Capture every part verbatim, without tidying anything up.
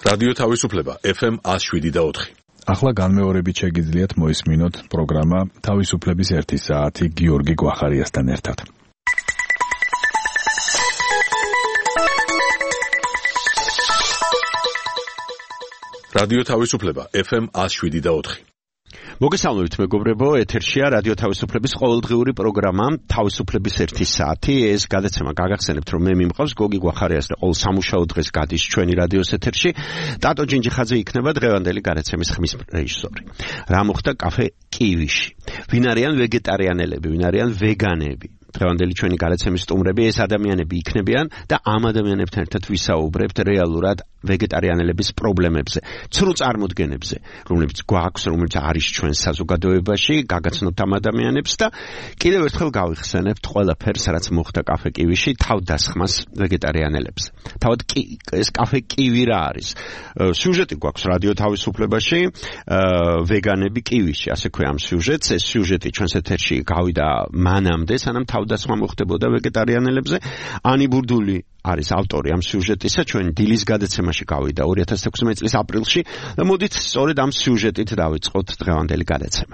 რადიო თავისუფლება ეფ ემ one oh seven და four. ახლა განმეორებით შეგიძლიათ მოისმინოთ პროგრამა თავისუფლების ერთი საათი გიორგი გვახარიასთან ერთად. რადიო თავისუფლება ეფ ემ one oh seven და four. მოგესალმებით მეგობრებო, ეთერშია რადიო თავისუფლების ყოველდღიური პროგრამა თავისუფლების ერთი საათი. ეს გადაცემა გაგახსენებთ, რომ მე მიმყავს გოგი გვახარიას და ყოველ სამუშაო დღეს გადის ჩვენი რადიოს ეთერში. ტატო ჯინჯიხაძე იქნება დღევანდელი გადაცემის ხმის რეჟისორი. რა მოხდა კაფე კივიში? ვინ არიან ვეგეტარიანელები, ვინ არიან ვეგანები? დღევანდელი ჩვენი გადაცემის სტუმრები ეს ადამიანები იქნებიან და ამ ადამიანებთან ერთად ვისაუბრებთ რეალურად ვეგეტარიანელების პრობლემებზე, ცრუ წარმოდგენებზე, რომლებიც გვაქვს, რომელიც არის ჩვენ საზოგადოებაში, გაგაცნობთ ამ ადამიანებს და კიდევ ერთხელ გავიხსენებთ ყველაფერს, რაც მოხდა კაფე კივიში, თავდასხმას ვეგეტარიანელებს. თავად კი ეს კაფე კივი რა არის? სიუჟეტი გვაქვს რადიო თავისუფლებაში, ვეგანები კივიში, ასე ქვია ამ სიუჟეტს. ეს სიუჟეტი ჩვენს ეთერში გავიდა მანამდე, სანამ თავდასხმა მოხდებოდა ვეგეტარიანელებზე. ანი ბურდული არის ავტორი ამ სიუჟეტისა, ჩვენ დილის გადაცემაში გავიდა two thousand sixteen წლის აპრილში და მოდით სწორედ ამ სიუჟეტით დავიწყოთ დღევანდელი გადაცემა.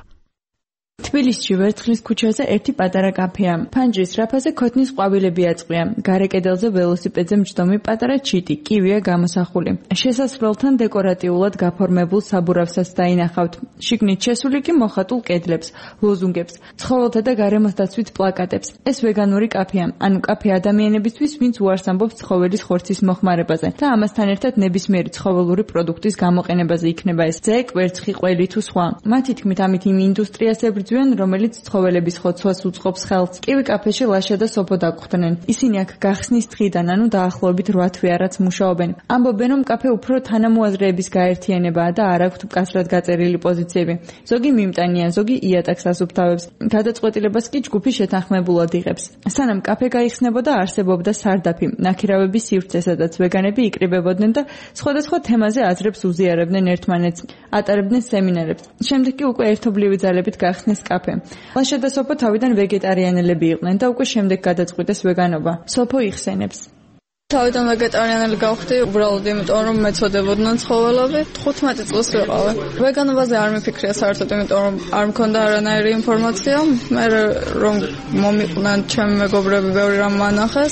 თბილისში ვერცხლის ქუჩაზე ერთი პატარა კაფეა. ფანჯრის რაფაზე ქოთნის ყვავილები აწყვია. გარე კედელზე ველოსიპედზე მჯდომი პატარა ჩიტი, კივია გამოსახული. შესასვლელთან დეკორატიულად გაფორმებულ საბურავსაც დაინახავთ. შიგნით შესული კი მოხატულ კედლებს, ლოზუნგებს, ცხოველთა და გარემოს დაცვით პლაკატებს. ეს ვეგანური კაფეა, ანუ კაფე ადამიანებისთვის, ვინც უარს ამბობს ცხოველის ხორცის მოხმარებაზე და ამასთან ერთად ნებისმიერი ცხოველური პროდუქტის გამოყენებაზე იქნება ეს ძე, კვერცხი, ყველი თუ სხვა. მათი თქმით, ამით იმ ინდუსტრიას რომელიც ცხოველების ხოცვას უწყობს ხელს. კივი კაფეში ლაშა და სოფო დაგხვდნენ. ისინი აქ გახსნის დღიდან, ანუ დაახლოებით eight თვე არაც მუშაობენ. ამბობენ, რომ კაფე უფრო თანამოაზრეების გაერთიანებაა და არ აქვთ მკაცრად გაწერილი პოზიციები. ზოგი მიმტანია, ზოგი იატაკს ასუფთავებს. გადაწყვეტილებას კი ჯგუფი შეთანხმებულად იღებს. სანამ კაფე გაიხსნებოდა, არსებობდა სარდაფი, ნაქირავების სივრცე, სადაც ვეგანები იკრიბებოდნენ და სხვადასხვა თემაზე აზრებს უზიარებდნენ ერთმანეთს, ატარებდნენ სემინარებს. შემდეგ კი უკვე ერთობლივი ძალებით გახსნეს კაფე. ლაშა და სოფო თავიდან ვეგეტარიანელები იყვნენ და უკვე შემდეგ გადაწყვიტეს ვეგანობა. სოფო იხსენებს. თავიდან ვეგეტარიანელი გავხდი, უბრალოდ იმიტომ რომ მეწოდებოდნენ ცხოველები. თხუთმეტი წელს ვიყავი. ვეგანობაზე არ მიფიქრია საერთოდ, იმიტომ რომ არ მქონდა არანაირი ინფორმაცია. მე რომ მომიყვნენ ჩემი მეგობრები, ბევრი რამ მანახეს,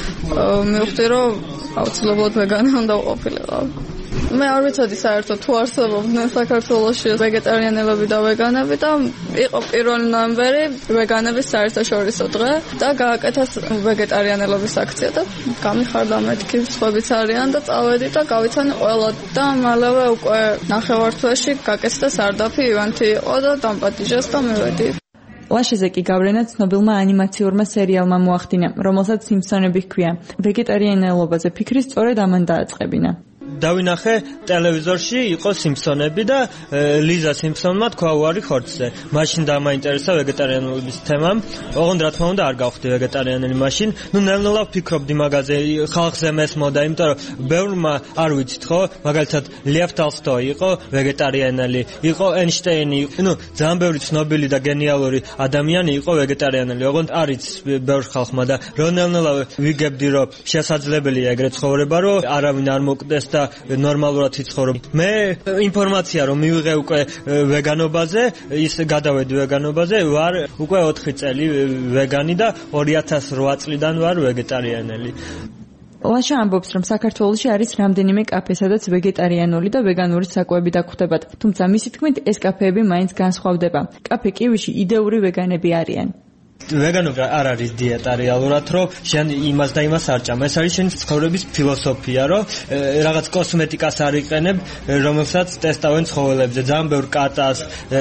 მივხვდი რომ აუცილებლად ვეგანი უნდა ვყოფილიყავ. მე არ ვიცოდი საერთოდ თუ არსებობდნენ საქართველოში ვეგეტარიანელები და ვეგანები და იყო პირველი ნოემბერი ვეგანების საერთაშორისო დღე და გააკეთეს ვეგეტარიანელობის აქცია და გამიხარდა მეთქი სხვაებიც არიან და წავედი და გავიცანი ყველა და მალევე უკვე ნახევარ თვეში გაკეთდა სარდაფი ივანთი იყო და დამპატიჟეს და მივედი. ლაშეზე კი გავლენა ცნობილმა ანიმაციურმა სერიალმა მოახდინა, რომელსაც სიმფსონები ჰქვია. ვეგეტარიანელობაზე ფიქრი სწორედ ამან დააწყებინა. დავინახე ტელევიზორში იყო სიმფსონები და ლიზა სიმფსონმა თქვა უარი ხორცზე. მაშინ დამაინტერესა ვეგეტარიანობის თემამ. ოღონდ რა თქმა უნდა არ გავხდი ვეგეტარიანელი მაშინ. ნუ ნელ-ნელა ვფიქრობდი მაგაზე, ხალხზე მესმოდა, იმიტომ რომ ბევრმა არ ვიცით ხო, მაგალითად ლევ ტოლსტოი იყო ვეგეტარიანელი, იყო ეინშტეინი, ნუ ძალიან ბევრი ცნობილი და გენიალური ადამიანი იყო ვეგეტარიანელი. ოღონდ არის ბევრ ხალხმა და რო ნელ-ნელა ვიგებდი რომ შესაძლებელია ეგრეთ ცხოვრება, რომ არავინ არ მოკდეს და ნორმალურად იცხოვრობ. მე ინფორმაცია რომ მივიღე უკვე ვეგანობაზე, ის გადავედი ვეგანობაზე, ვარ უკვე ოთხი წელი ვეგანი და two thousand eight წლიდან ვარ ვეგეტარიანელი. ლაშა ამბობს, რომ საქართველოში არის რამდენიმე კაფე, სადაც ვეგეტარიანული და ვეგანური საკვები დაგხვდებათ. თუმცა მისი თქმით, ეს კაფეები მაინც განსხვავდება. კაფე კივიში იდეური ვეგანები არიან. ვეგანობა არ არის დიეტა რეალურად, რომ შენ იმას და იმას არ ჭამ. ეს არის შენი ცხოვრების ფილოსოფია, რომ რაღაც კოსმეტიკას არ იყენებ, რომელსაც ტესტავენ ცხოველებზე. ძალიან ბევრ კატას,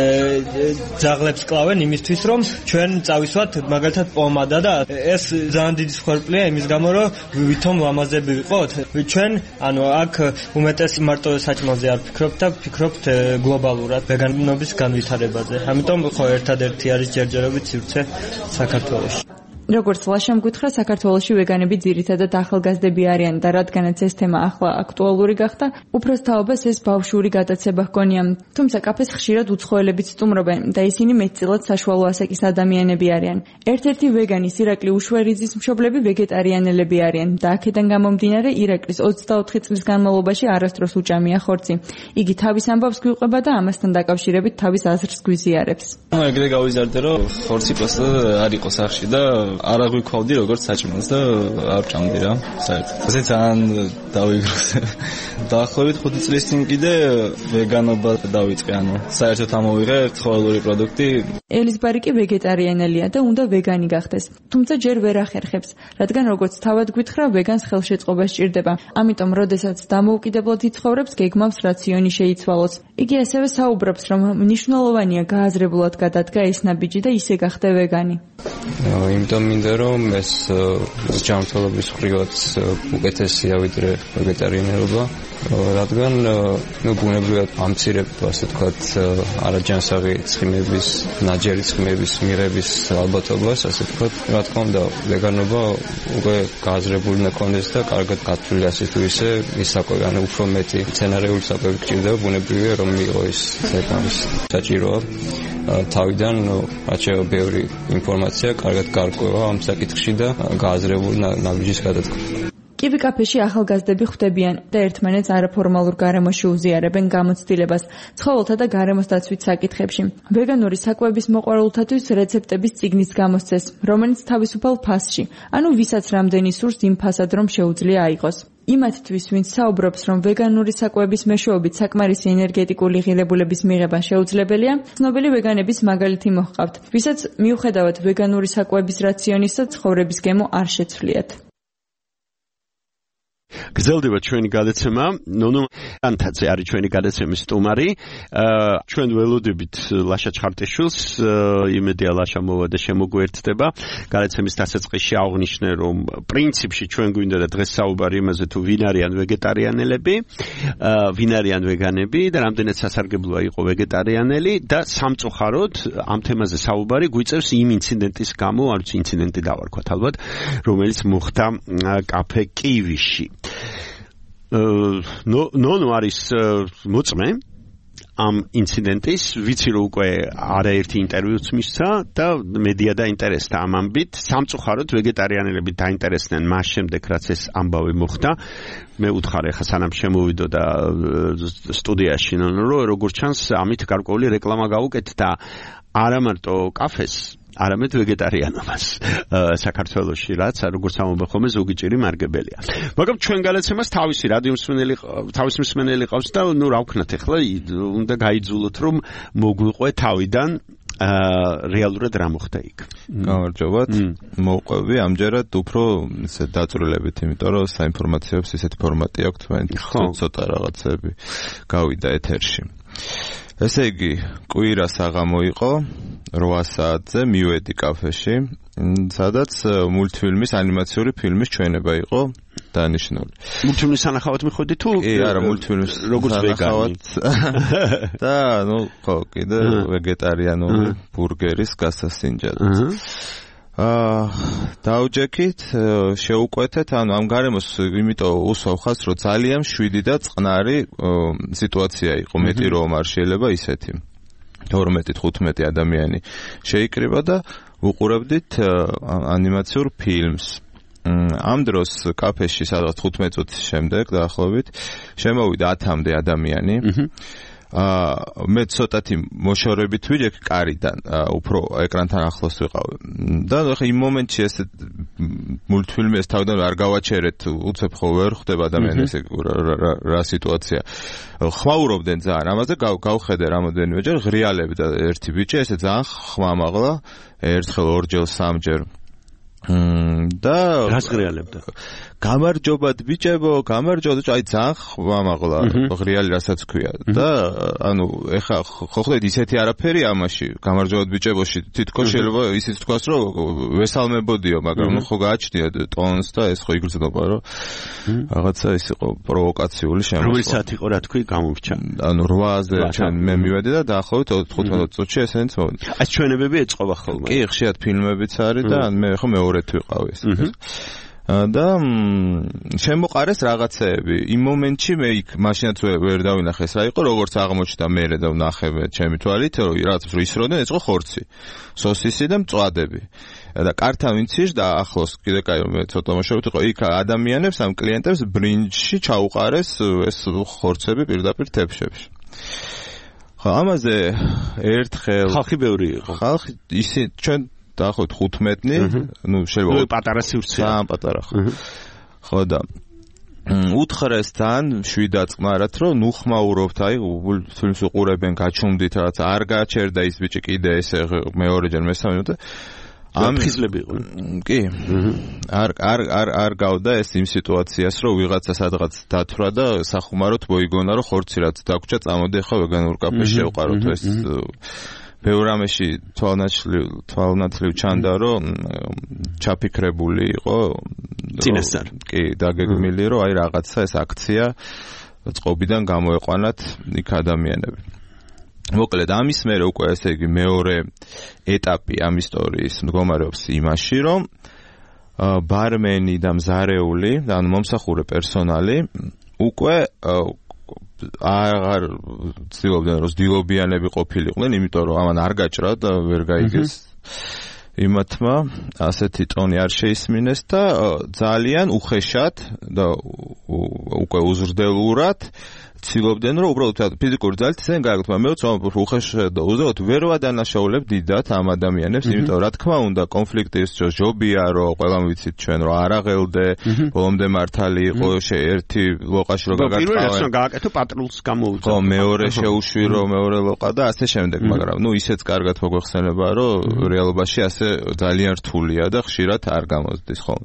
ძაღლებს კლავენ იმისთვის, რომ ჩვენ წავისვათ მაგალითად პომადა და ეს ძალიან დიდი სხერფლია იმის გამო, რომ ვითომ ლამაზები ვიყოთ. ჩვენ, ანუ აქ უმეტეს მარტო საჭმელზე არ ვფიქრობთ და ვფიქრობთ გლობალურად ვეგანობის განვითარებაზე. ამიტომ ხო ერთადერთი არის ჯერჯერობით სივრცე საქართველოში. როგორც ლაშამ გითხრა, საქართველოში ვეგანები ძირითადად ახალგაზრდები არიან და რადგანაც ეს თემა ახლა აქტუალური გახდა, უფროს თაობას ეს ბავშვური გადაცება ჰგონია. თუმცა კაფეს ხშირად უცხოელებიც სტუმრობენ და ისინი მეტწილად საშუალო ასაკის ადამიანები არიან. ერთ-ერთი ვეგანის ირაკლი უშვერიძის მშობლები ვეგეტარიანელები არიან და აქედან გამომდინარე ირაკლის ოცდაოთხი წლის განმავლობაში არასდროს უჭამია ხორცი. იგი თავის ამბავს გვიყვება და ამასთან დაკავშირებით თავის აზრს გვიზიარებს. ეგრე გავიზარდე, რომ ხორცი პროსტა არ იყო სახში და არ აღვიქვავდი როგორც საჭმელს და არ ჭამდი რა, საერთოდ. ასე ძალიან დავიგროვე. დაახლოებით ხუთი წლის წინ კიდე ვეგანობა დავიწყე, ანუ საერთოდ ამოვიღე ცხოველური პროდუქტი. ელიზბარი კი ვეგეტარიანელია და უნდა ვეგანი გახდეს. თუმცა ჯერ ვერ ახერხებს, რადგან როგორც თავად გვითხრა, ვეგანს ხელშეწყობა სჭირდება. ამიტომ, როდესაც დამოუკიდებლად იცხოვრებს, გეგმავს რაციონი შეიცვალოს. იგი ასევე საუბრობს, რომ მნიშვნელოვანია გააზრებულად გადადგა ეს ნაბიჯი და ისე გახდა ვეგანი. იმიტომ მინდა რომ ეს ჯანმრთელობის მხრივაც უკეთესია ვიდრე ვეგეტარიანობა, რადგან ნუ ბუნებრივად ამცირებ, ასე ვთქვათ, არაჯანსაღი ცხიმების, ნაჯერი ცხიმების მიღების ალბათობას, ასე ვთქვათ. რა თქმა უნდა, ვეგანობა უკვე გააზრებული უნდა კონდეს და კარგად გათვლილი ასე თუ ისე ის საკვები, ანუ უფრო მეტი მცენარეული საკვები გჭირდება, ბუნებრივია რომ მიიღო ის საკვების საჭიროა. თავიდან რაც შევა ბევრი ინფორმაცია კარგად გარკვევა ამ საკითხში და გააზრებული ნაბიჯის გადადგმა. კივი კაფეში ახალგაზრდები ხვდებიან და ერთმანეთს არაფორმალურ გარემოში უზიარებენ გამოცდილებას ცხოველთა და გარემოს დაცვით საკითხებში. ვეგანური საკვების მოყვარულთათვის რეცეპტების წიგნიც გამოსცეს, რომელიც თავისუფალ ფასში, ანუ ვისაც რამდენი სურს იმ ფასად რომ შეუძლია აიღოს. იმათთვის, ვინც საუბრობს, რომ ვეგანური საკვების მეშვეობით საკმარისი ენერგეტიკული ღირებულების მიღება შეუძლებელია, ცნობილი ვეგანების მაგალითი მოჰყავთ, ვისაც მიუხედავად ვეგანური საკვების რაციონისა ცხოვრების გემო არ შეცვლიათ. გრძელდება ჩვენი გადაცემა. ნონო ანთაძე არის ჩვენი გადაცემის სტუმარი. ჩვენ ველოდებით ლაშა ჩხარტიშვილს, იმედია ლაშა მოვა და შემოგვერთდება. გადაცემის დასაწყისში აღვნიშნე, რომ პრინციპში ჩვენ გვინდა და დღეს საუბარი იმაზე თუ ვინ არიან ვეგეტარიანელები, ვინ არიან ვეგანები და რამდენად სასარგებლოა იყო ვეგეტარიანელი და სამწუხაროდ ამ თემაზე საუბარი გვიწევს იმ ინციდენტის გამო, არც ინციდენტი დავარქვათ ალბათ, რომელიც მოხდა კაფე კივიში. ნო ნო არის მოწმე ამ ინციდენტის, ვიცი რომ უკვე არაერთი ინტერვიუც მისცა და მედია დაინტერესდა ამ ამბით. სამწუხაროდ ვეგეტარიანელები დაინტერესდნენ მას შემდეგ, რაც ეს ამბავი მოხდა. მე უთხარ ახლა სანამ შემოვიდო და სტუდიაში, რომ როგორც ჩანს ამით გარკვეული რეკლამა გავუკეთ და არა მარტო კაფეს, არამედ ვეგეტარიანობას საქართველოში, რაც როგორც ამბობენ ხოლმე ზოგი ჭირი მარგებელია. მაგრამ ჩვენ გადაცემას თავისი რადიო მსმენელი თავის მსმენელი ყავს და ნუ რა ვქნათ ახლა უნდა გაიძულოთ რომ მოგვიყვე თავიდან რეალურად რა მოხდა იქ. გამარჯობათ. მოყვები ამჯერად უფრო ისე დაწვრილებით, იმიტომ რომ საინფორმაციოებს ისეთი ფორმატი აქვს, მაინც ცოტა რაღაცები გავიდა ეთერში. ესე იგი, კვირა საღამო იყო, რვა საათზე მივედი კაფეში, სადაც მულტფილმის, ანიმაციური ფილმის ჩვენება იყო დანიშნული. მულტფილმის სანახავად მიხვედი თუ? კი, არა, მულტფილმის როგორც ვეგანი. და, ნუ, ხო, კიდე ვეგეტარიანული ბურგერის გასასინჯად. აა დაუჯექით, შეუკვეთეთ, ანუ ამ გარემოს იმიტომ უსვავ ხას, რომ ძალიან შვიდი და წყნარი სიტუაცია იყო, მეტი რომ არ შეიძლება ისეთი. ორმეტი თხუთმეტი ადამიანი შეიკრიბა და უყურებდით ანიმაციურ ფილმს. ამ დროს კაფეში სადღაც თხუთმეტ წუთის შემდეგ დაახლოებით შემოვიდა ათამდე ადამიანი. აა მე ცოტათი მოშორებით ვიჯექ კარიდან, უფრო ეკრანთან ახლოს ვიყავ. და ახლა იმ მომენტში ეს მულტფილმი ეს თავიდან არ გავაჩერეთ, უცებ ხო ვერ ხვდება ადამიანს ეს რა სიტუაცია. ხმაურობდნენ ძალიან ამაზე, გავხედე რამოდენიმეჯერ ღრიალები და ერთი ბიჭი ესე ძალიან ხმამაღლა, ერთხელ ორჯერ სამჯერ. და რას ღრიალებდა? გამარჯობათ ბიჭებო, გამარჯობათ, აი ძალიან ხმამაღლა ღრიალი რასაც ქვია. და ანუ ეხა ხო ხედავთ ისეთი არაფერი ამაში, გამარჯობათ ბიჭებოში, თითქოს შეიძლება ისიც თქვას, რომ ვესალმებოდიო, მაგრამ ნუ ხო გააჩნია ტონს და ეს ხო იგრძნობა, რომ რაღაცა ის იყო პროვოკაციული შემოსვლა. რომელი საათი იყო რა თქვი, გამომრჩა? ანუ რვაზე ჩვენ მე მივედი და დაახლოებით თხუთმეტ წუთში ესენიც მოვიდა. აი ჩვენებები ეწყობა ხოლმე. კი, ხშირად ფილმებიც არის და მე ხო მეორე მეორეთ ვიყავი ეს. და შემოყარეს რაღაცეები. იმ მომენტში მე იქ მაშინაც ვერ დავინახე ეს რა იყო, როგორც აღმოჩნდა მერე და ვნახე ჩემი თვალით, რომ რაღაცას რო ისროდნენ, ეწყო ხორცი, სოსისი და მწვადები. და კართან ვინც იშდა ახლოს, კიდე კაი მე ცოტა მოშოვით, იყო იქ ადამიანებს, ამ კლიენტებს ბრინჯში ჩაუყარეს ეს ხორცები პირდაპირ თეფშებში. ხო, ამაზე ერთხელ ხალხი ბევრი იყო. ხალხი ისე ჩვენ დაახლოებით ხუთმეტი, ну, შეიძლება პატარა სივრცეა. ძალიან პატარა ხო. ხო და უთხრესთან შვიდაც ყმარად რომ ნუ ხმაურობთ, აი, ფილმს უყურებენ, გაჩუმდით რაღაც, არ გაჩერდა ის ბიჭი კიდე ესე მეორეჯერ მესამე და ამ ფიზლები იყო. კი. არ არ არ არ გავდა ეს იმ სიტუაციას, რომ ვიღაცა სადღაც დათვრა და სახუმაროთ მოიგონა, რომ ხორცი რაც დაგვრჩა, წამოდი ახლა ვეგანურ კაფეში შევყაროთ ეს ბევრ რამეში თვალნათლივ თვალნათლივ ჩანდა, რომ ჩაფიქრებული იყო წინასწარ. კი, დაგეგმილი, რომ აი რაღაცა ეს აქცია წყობიდან გამოეყვანათ იქ ადამიანები. მოკლედ ამის მერე უკვე ესე იგი მეორე ეტაპი ამ ისტორიის მდგომარეობს იმაში, რომ ბარმენი და მზარეული, ანუ მომსახურე პერსონალი უკვე აღარ ცდილობდნენ რომ ძილობიანები ყოფილიყვნენ, იმიტომ რომ ამან არ გაჭრა და ვერ გაიგეს იმათმა ასეთი ტონი არ შეისმინეს და ძალიან უხეშად და უკვე უზრდელურად ცდილობდნენ რომ უბრალოდ ფიზიკური ძალით ისინი გააკეთონ. მე ვცდილობ უხეშად და უზრდელად ვერ ვადანაშაულებ დიდად ამ ადამიანებს, იმიტომ რა თქმა უნდა კონფლიქტის ჯობია რომ ყველამ ვიცით ჩვენ რომ არ აღელდე, ბოლომდე მართალი იყო ერთი ლოყაში რომ გაგაწყავენ. პირველ რიგში გააკეთო პატრულს გამოუწევ. ხო, მეორე შეუშვირო, მეორე ლოყა და ასე შემდეგ, მაგრამ ნუ ისეც კარგად მოგვეხსენება რომ რეალობაში ასე ძალიან რთულია და ხშირად არ გამოსდის ხოლმე.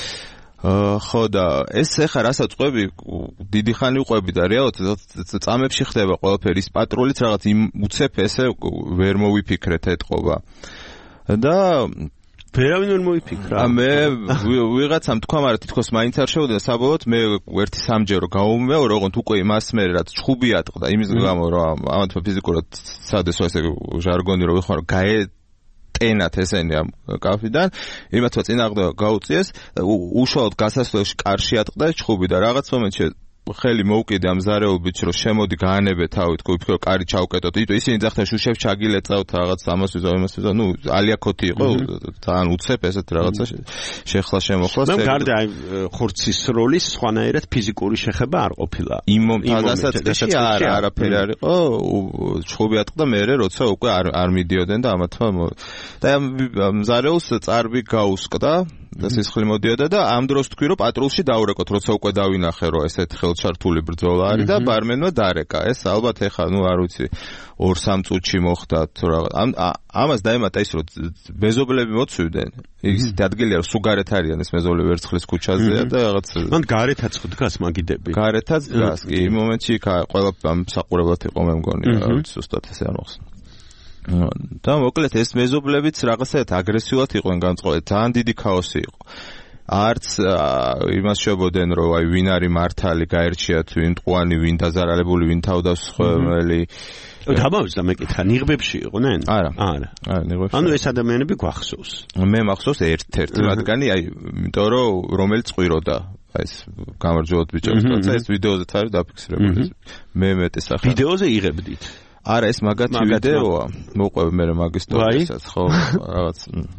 ხო და ეს ახლა რასაც ყვები, დიდი ხანი უყვები და რეალურად წამებში ხდება ყველაფერი, ის პატრულიც რაღაც იმ უცებ ესე ვერ მოვიფიქრეთ ეთყობა. და ვერავინ ვერ მოიფიქრა. მე ვიღაცამ თქვა, მაგრამ თითქოს მაინც არ შევიდა საბოლოოდ მე ერთი სამჯერო გავუმეორე, ოღონდ უკვე იმას მე რაც ჩხუბი ატყდა, იმის გამო რომ ამათმა ფიზიკურად სადესო ესე ჟარგონი რომ ვიხმარო გაე ტენათ ესენი ამ კაფიდან, იმათმა წინააღმდეგ გაუწიეს, უშუალოდ გასასვლელში კარში ატყდა ჩხუბი და რაღაც მომენტში ხელი მოუკიდე ამ ზარეულ ბიჭს რომ შემოდი გაანებე თავით, ვფიქრო კარი ჩავკეტოთ. იტო ისინი ძახდნენ შუშებს ჩაგილეწავთ რაღაც ამას ვიზო იმას ვიზო, ნუ ალიაქოთი იყო, თან უცებ ესეთ რაღაცა შეხლა შემოხლას. მე გარდა აი ხორცის როლის სხვანაირად ფიზიკური შეხება არ ყოფილა. იმ მომენტში არ არაფერი არ იყო, ჩხუბი ატყდა მე როცა უკვე არ არ მიდიოდნენ და ამათმა და ამ ზარეულს წარბი გაუსკდა და სისხლი მოდიოდა და ამ დროს თქვი რომ პატრულში დაურეკოთ, როცა უკვე დავინახე რომ ესეთ ხელჩართული ბრძოლა არის და ბარმენმა დარეკა. ეს ალბათ ეხა ნუ არ ვიცი ორ სამ წუთში მოხდა თუ რაღაც. ამ ამას დაემატა ის რომ მეზობლები მოცვიდნენ. ის ადგილია რომ სუგარეთ არიან ეს მეზობლები ვერცხლის ქუჩაზეა და რაღაც მან გარეთაც დგას მაგიდები. გარეთაც დგას კი. იმ მომენტში ყველა ამ საყურებლად იყო მე მგონი, რა ვიცი ზუსტად ესე არ მოხსნა. და მოკლედ ეს მეზობლებიც რაღაცაად აგრესიულად იყვნენ განწყობილ, ძალიან დიდი ქაოსი იყო. არც იმას შევებოდნენ რომ აი ვინ არის მართალი, გაერჩიათ ვინ მტყუანი, ვინ დაზარალებული, ვინ თავდასხმელი. დამავიწყდა მეკითხა, ნიღბებში იყვნენ? არა. არა. არა, ნიღბებში. ანუ ეს ადამიანები გვახსოვს. მე მახსოვს ერთ-ერთი მათგანი, აი, იმიტომ რომ რომელიც წვიროდა აი ეს გამარჯვებად ბიჭებს, თუმცა ეს ვიდეოზეც არის დაფიქსირებული. მე მეტის ახლა. ვიდეოზე იღებდით? არა, ეს მაგათი ვიდეოა. მოყვები მე მაგის თორესაც, ხო, რაღაც.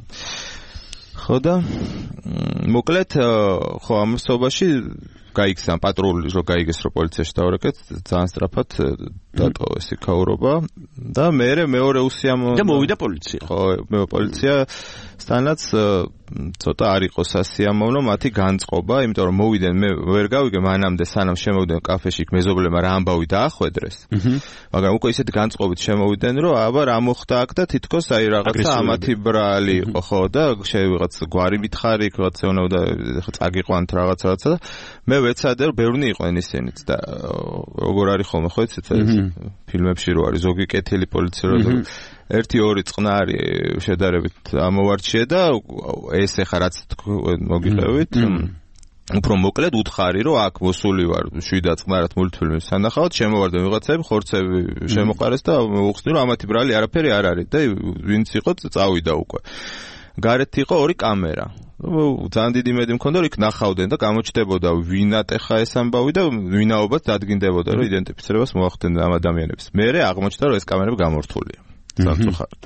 ხო და მოკლედ ხო ამასობაში გაიქცა პატრული რომ გაიგეს რომ პოლიციაში დაურეკეთ, ძალიან სწრაფად დატოვა ეს იქაურობა და მე მეორე უსიამო და მოვიდა პოლიცია. ხო, მე პოლიცია სტანაც ცოტა არ იყო სასიამოვნო მათი განწყობა, იმიტომ რომ მოვიდნენ მე ვერ გავიგე მანამდე სანამ შემოვიდნენ კაფეში იქ მეზობლებმა რა ამბავი დაახვედრეს. მაგრამ უკვე ისეთ განწყობით შემოვიდნენ რომ აბა რა მოხდა აქ და თითქოს აი რაღაცა ამათი ბრალი იყო ხო და შევიღაც გვარი მითხარი იქ რაღაც ეუბნებოდა წაგიყვანთ რაღაც რაღაცა და მე ვეცადე რომ ბევრნი იყვნენ ისინიც და როგორ არის ხოლმე ხო იცით ფილმებში რო არის ზოგი კეთილი პოლიცია რო ერთი ორი წყნარი შედარებით ამოვარჩიე და ეს ეხა რაც მოგიყევით უფრო მოკლედ უთხარი რომ აქ მოსული ვარ შვიდად წყნარად მულტფილმის სანახავად შემოვარდა ვიღაცები ხორცები შემოყარეს და მოუხსნი რომ ამათი ბრალი არაფერი არ არის და ვინც იყო წავიდა უკვე გარეთ იყო ორი კამერა ძალიან დიდი იმედი მქონდა, რომ იქ ნახავდნენ და გამოჩნდებოდა ვინ ატეხა ეს ამბავი და ვინაობაც დადგინდებოდა, რომ იდენტიფიცირებას მოახდენენ ამ ადამიანებს. მერე აღმოჩნდა, რომ ეს კამერები გამორთულია. სამწუხაროდ.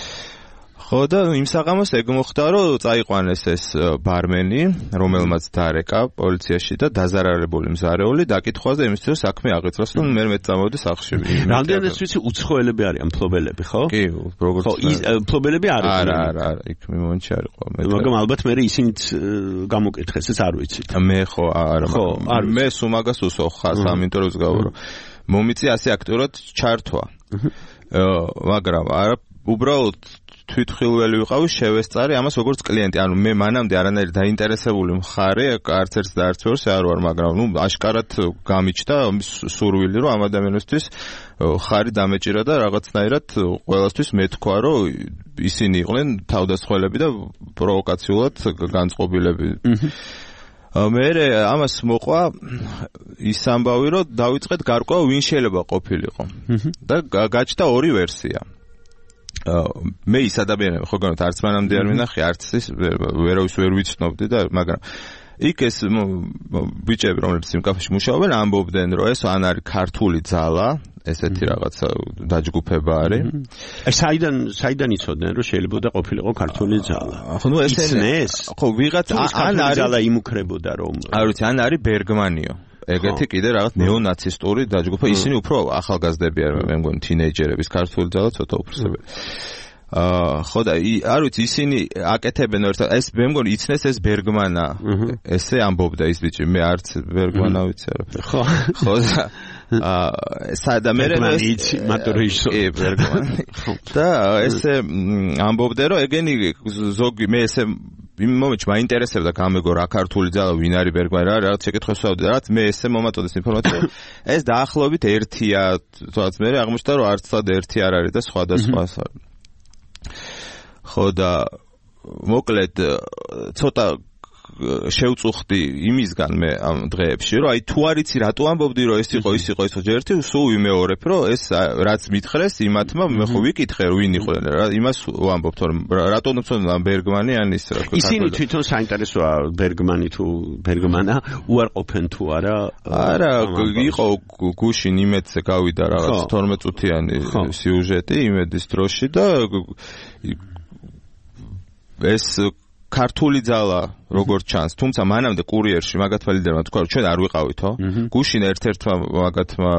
ხო და იმ საღამოს ეგ მოხდა, რომ წაიყვანეს ეს ბარმენი, რომელმაც დარეკა პოლიციაში და დაზარალებული მზარეული დაკითხვაზე იმისთვის, რომ საქმე აღეწროს, რომ მე მეც წამოვიდი სახლში. რამდენადაც ვიცი, უცხოელები არიან, მფლობელები, ხო? კი, როგორც ხო, მფლობელები არ არიან. არა, არა, არა, იქ მე მომენტში არ იყო. მაგრამ ალბათ მე ისინიც გამოკითხეს, ეს არ ვიცით. მე ხო, არა, ხო, არ მე სულ მაგას უსო ხას, ამიტომ რომ გავურო. მომიწია ასე აქტიურად ჩართვა. მაგრამ არა, უბრალოდ თვითხილველი ვიყავი, შევესწარი ამას როგორც კლიენტი. ანუ მე მანამდე არანაირი დაინტერესებული მხარე, არც ერთს და არც ორს არ ვარ, მაგრამ ნუ აშკარად გამიჩნდა სურვილი, რომ ამ ადამიანისთვის ხარი დამეჭირა და რაღაცნაირად ყველასთვის მეთქვა, რომ ისინი იყვნენ თავდასხმელები და პროვოკაციულად განწყობილები. მე ამას მოყვა ის ამბავი, რომ დავიწყეთ გარკვევა ვინ შეიძლება ყოფილიყო. და გაჩნდა ორი ვერსია. მე ის ადამიანები ხო განვთ არც მანამდე არ მინახე, არც ის ვერავის ვერ ვიცნობდი და მაგრამ იქ ეს ბიჭები, რომლებიც იმ კაფეში მუშაობენ, ამბობდნენ, რომ ეს ან არის ქართული ძალა, ესეთი რაღაცა დაჯგუფება არის. აი საიდან საიდან იცოდნენ, რომ შეიძლება ყოფილიყო ქართული ძალა? ხო, ნუ ეს ხო ვიღაც ან არის ძალა იმუქრებოდა, რომ არ ვიცი, ან არის ბერგმანიო. ეგეთი კიდე რაღაც ნეონაცისტური დაჯგუფება, ისინი უფრო ახალგაზრდები არიან, მე მგონი თინეიჯერების ქართული ძალა ცოტა უფროსები. აა ხო და არ ვიცი, ისინი აკეთებენ ერთად, ეს მე მგონი იცნეს ეს ბერგმანა, ესე ამბობდა ის ბიჭი, მე არც ბერგმანა ვიცი არა. ხო. ხო და აა სადა მე ის მატორიშო ბერგმანი. და ესე ამბობდნენ, რომ ეგენი ზოგი მე ესე იმ მომენტში მაინტერესებდა გამეგო რა ქართული ძალა ვინ არის ბერგმანი, რა რაღაც შეკითხვას ვსვავდი და რაც მე ესე მომაწოდეს ინფორმაცია. ეს დაახლოებით ერთია, თუნდაც მე აღმოჩნდა, რომ არც თად ერთი არ არის და სხვადასხვა არის. ხო და მოკლედ ცოტა შევწუხდი იმისგან მე ამ დღეებში, რომ აი თუ არ იცი რატო ამბობდი, რომ ეს იყო, ის იყო, ის იყო ერთი, სულ ვიმეორებ, რომ ეს რაც მითხრეს იმათმა, მე ხო ვიკითხე, რომ ვინ იყო, იმას ვამბობთ, რომ რატო უცნობია ბერგმანი ან ის რა. ისინი თვითონ საინტერესოა ბერგმანი თუ ბერგმანა, უარყოფენ თუ არა. არა, იყო გუშინ იმედზე გავიდა რაღაც თორმეტ წუთიანი სიუჟეტი იმედის დროში და ეს ქართული ძალა როგორც ჩანს, თუმცა მანამდე კურიერში მაგათმა ლიდერმა თქვა, რომ ჩვენ არ ვიყავითო. გუშინ ერთ-ერთმა მაგათმა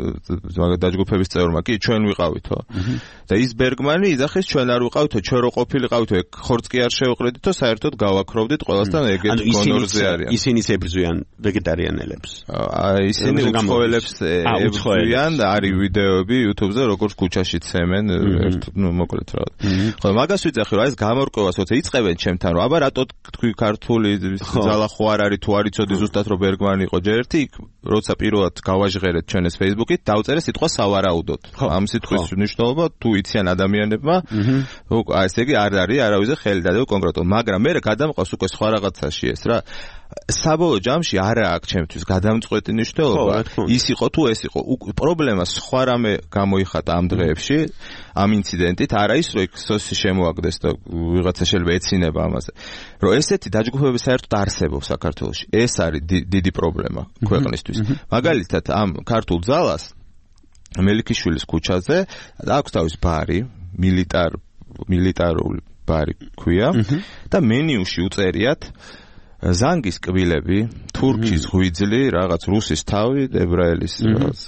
მაგათ დაჯგუფების წევრმა კი ჩვენ ვიყავითო. და ის ბერგმანი იძახეს ჩვენ არ ვიყავითო, ჩვენ რო ყოფილიყავითო, ეგ ხორც კი არ შევყრედითო, საერთოდ გავაქროვდით ყველასთან ეგეთ გონორზე არიან. ისინი ებრძვიან ვეგეტარიანელებს. აი ისინი უცხოელებს ებრძვიან, არის ვიდეოები YouTube-ზე, როგორც ქუჩაში ცემენ, ერთ ნუ მოკლედ რა. ხო, მაგას ვიძახი, რომ ეს გამორკვევას როცა იწყებენ ჩემთან, რომ აბა რატო თქვი ქართული ძალა ხო არ არის თუ არ იცოდი ზუსტად რომ ბერგმანი იყო ჯერ ერთი, როცა პირველად გავაჟღერეთ ჩვენ ეს Facebook-ით, დავწერე სიტყვა სავარაუდოდ. ამ სიტყვის მნიშვნელობა თუ იციან ადამიანებმა, აი ესე იგი არ არის არავიზე ხელი დადეო კონკრეტულად, მაგრამ მე გადამყავს უკვე სხვა რაღაცაში ეს რა. საბოლოო ჯამში არა აქვს ჩემთვის გადამწყვეტი მნიშვნელობა, ის იყო თუ ეს იყო. პრობლემა სხვა რამე გამოიხატა ამ დღეებში, ამ ინციდენტით, არა ის რომ სოსი შემოაგდეს და ვიღაცა შეიძლება ეცინება ამაზე. რომ ესეთი დაჯგუფებები საერთოდ არსებობს საქართველოში. ეს არის დიდი პრობლემა ქვეყნისთვის. მაგალითად, ამ ქართულ ძალას მელიქიშვილის ქუჩაზე აქვს თავის ბარი, მილიტარ მილიტარული ბარი ქვია და მენიუში უწერიათ ზანგის კბილები, თურქის ღვიძლი, რაღაც რუსის თავი, ებრაელის რაღაც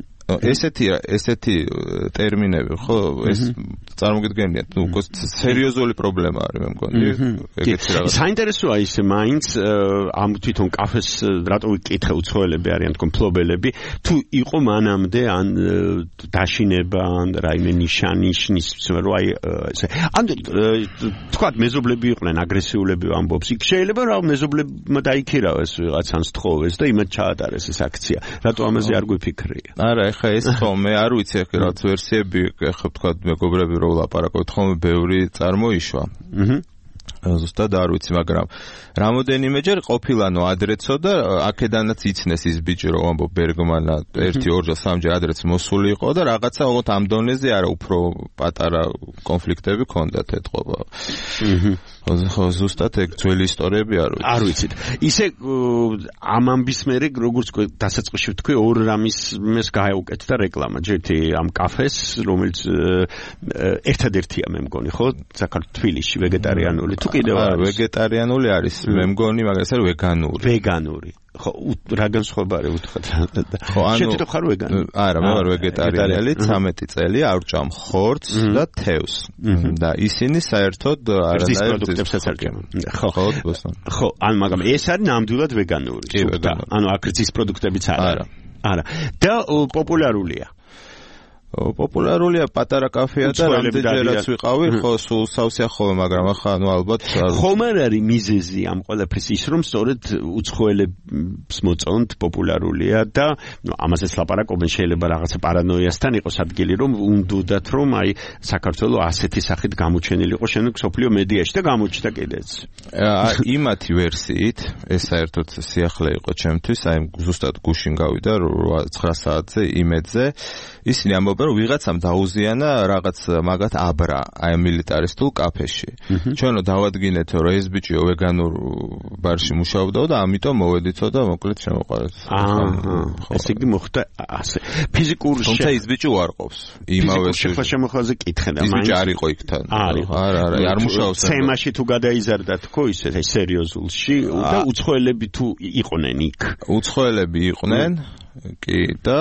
ესეთი ესეთი ტერმინები ხო ეს წარმოგიდგენიათ, ნუ უკვე სერიოზული პრობლემა არის მე მგონი ეგეთი რაღაც. საინტერესოა ის მაინც ამ თვითონ კაფეს რატო ვიკითხე უცხოელები არიან თქო მფლობელები, თუ იყო მანამდე ან დაშინება ან რაიმე ნიშანი ნიშნის რომ აი ესე ან თქვა მეზობლები იყვნენ აგრესიულები ამბობს, იქ შეიძლება რა მეზობლებმა დაიქირავეს ვიღაცან სთხოვეს და იმათ ჩაატარეს ეს აქცია, რატო ამაზე არ გვიფიქრია? არა ხა ეს ხომ მე არ ვიცი ახლა რაც ვერსიები ხა თქვა მეგობრები რომ ლაპარაკობთ ხომ ბევრი წარმოიშვა. აჰა. ზუსტად არ ვიცი, მაგრამ რამოდენიმეჯერ ყოფილანო ადრეცო და აქედანაც იცნეს ის ბიჭი რომ ამბობ ბერგმანა ერთი ორჯერ სამჯერ ადრეც მოსული იყო და რაღაცა ოღონდ ამ დონეზე არა უფრო პატარა კონფლიქტები ჰქონდათ ეთყობა. აჰა. ხო ზუსტად ეგ ძველი ისტორიები არ ვიცი. არ ვიცით. ისე ამ ამბის მერე როგორც დასაწყისში ვთქვი ორ რამის მეს გაეუკეთდა რეკლამა. ერთი ამ კაფეს, რომელიც ერთადერთია მე მგონი, ხო? საქართველოს თბილისში ვეგეტარიანული. თუ კიდევ არის ვეგეტარიანული არის, მე მგონი, მაგრამ ეს არის ვეგანური. ვეგანური. ხო, რა განსხვავება არის უთხრათ? ხო, ანუ შენ თვითონ ხარ ვეგანი? არა, მე ვარ ვეგეტარიანელი, ცამეტი წელი არ ვჭამ ხორცს და თევზს. და ისინი საერთოდ არანაირ პროდუქტებსაც არ ჭამენ. ხო, ხო, ბოსტონ. ხო, ანუ მაგრამ ეს არის ნამდვილად ვეგანური. კი, ვეგანური. ანუ აქ პროდუქტებიც არ არის. არა. და პოპულარულია. პოპულარულია პატარა კაფეა და რამდენჯერაც ვიყავი, ხო, სულ სავსეახოვე, მაგრამ ახლა ნუ ალბათ ხომ არ არის მიზეზი ამ ყველაფრის ის, რომ სწორედ უცხოელებს მოწონთ პოპულარულია და ნუ ამასაც ლაპარაკობენ, შეიძლება რაღაცა პარანოიასთან იყოს ადგილი, რომ უნდათ რომ აი საქართველოს ასეთი სახით გამოჩენილიყო შენ სოფლიო მედიაში და გამოჩნდა კიდეც. იმათი ვერსიით, ეს საერთოდ სიახლე იყო ჩემთვის, აი ზუსტად გუშინ გავიდა ცხრა საათზე იმედზე, ისინი ამბობენ რომ ვიღაცამ დაუზიანა რაღაც მაგათ აბრა აი მილიტარისტულ კაფეში. ჩვენო დავადგინეთ რომ ეს ბიჭიო ვეგანურ ბარში მუშაობდაო და ამიტომ მოვედითო და მოკლედ შემოყარეთ. აჰა. ეს იგი მოხდა ასე. ფიზიკურ თუმცა ის ბიჭი უარყოფს. იმავე შეხვედრაზე კითხენ და მაინც ის ბიჭი არ იყო იქთან. არა, არა, არ მუშაობს. თემაში თუ გადაიზარდა თქო ისე სერიოზულში და უცხოელები თუ იყვნენ იქ. უცხოელები იყვნენ კი და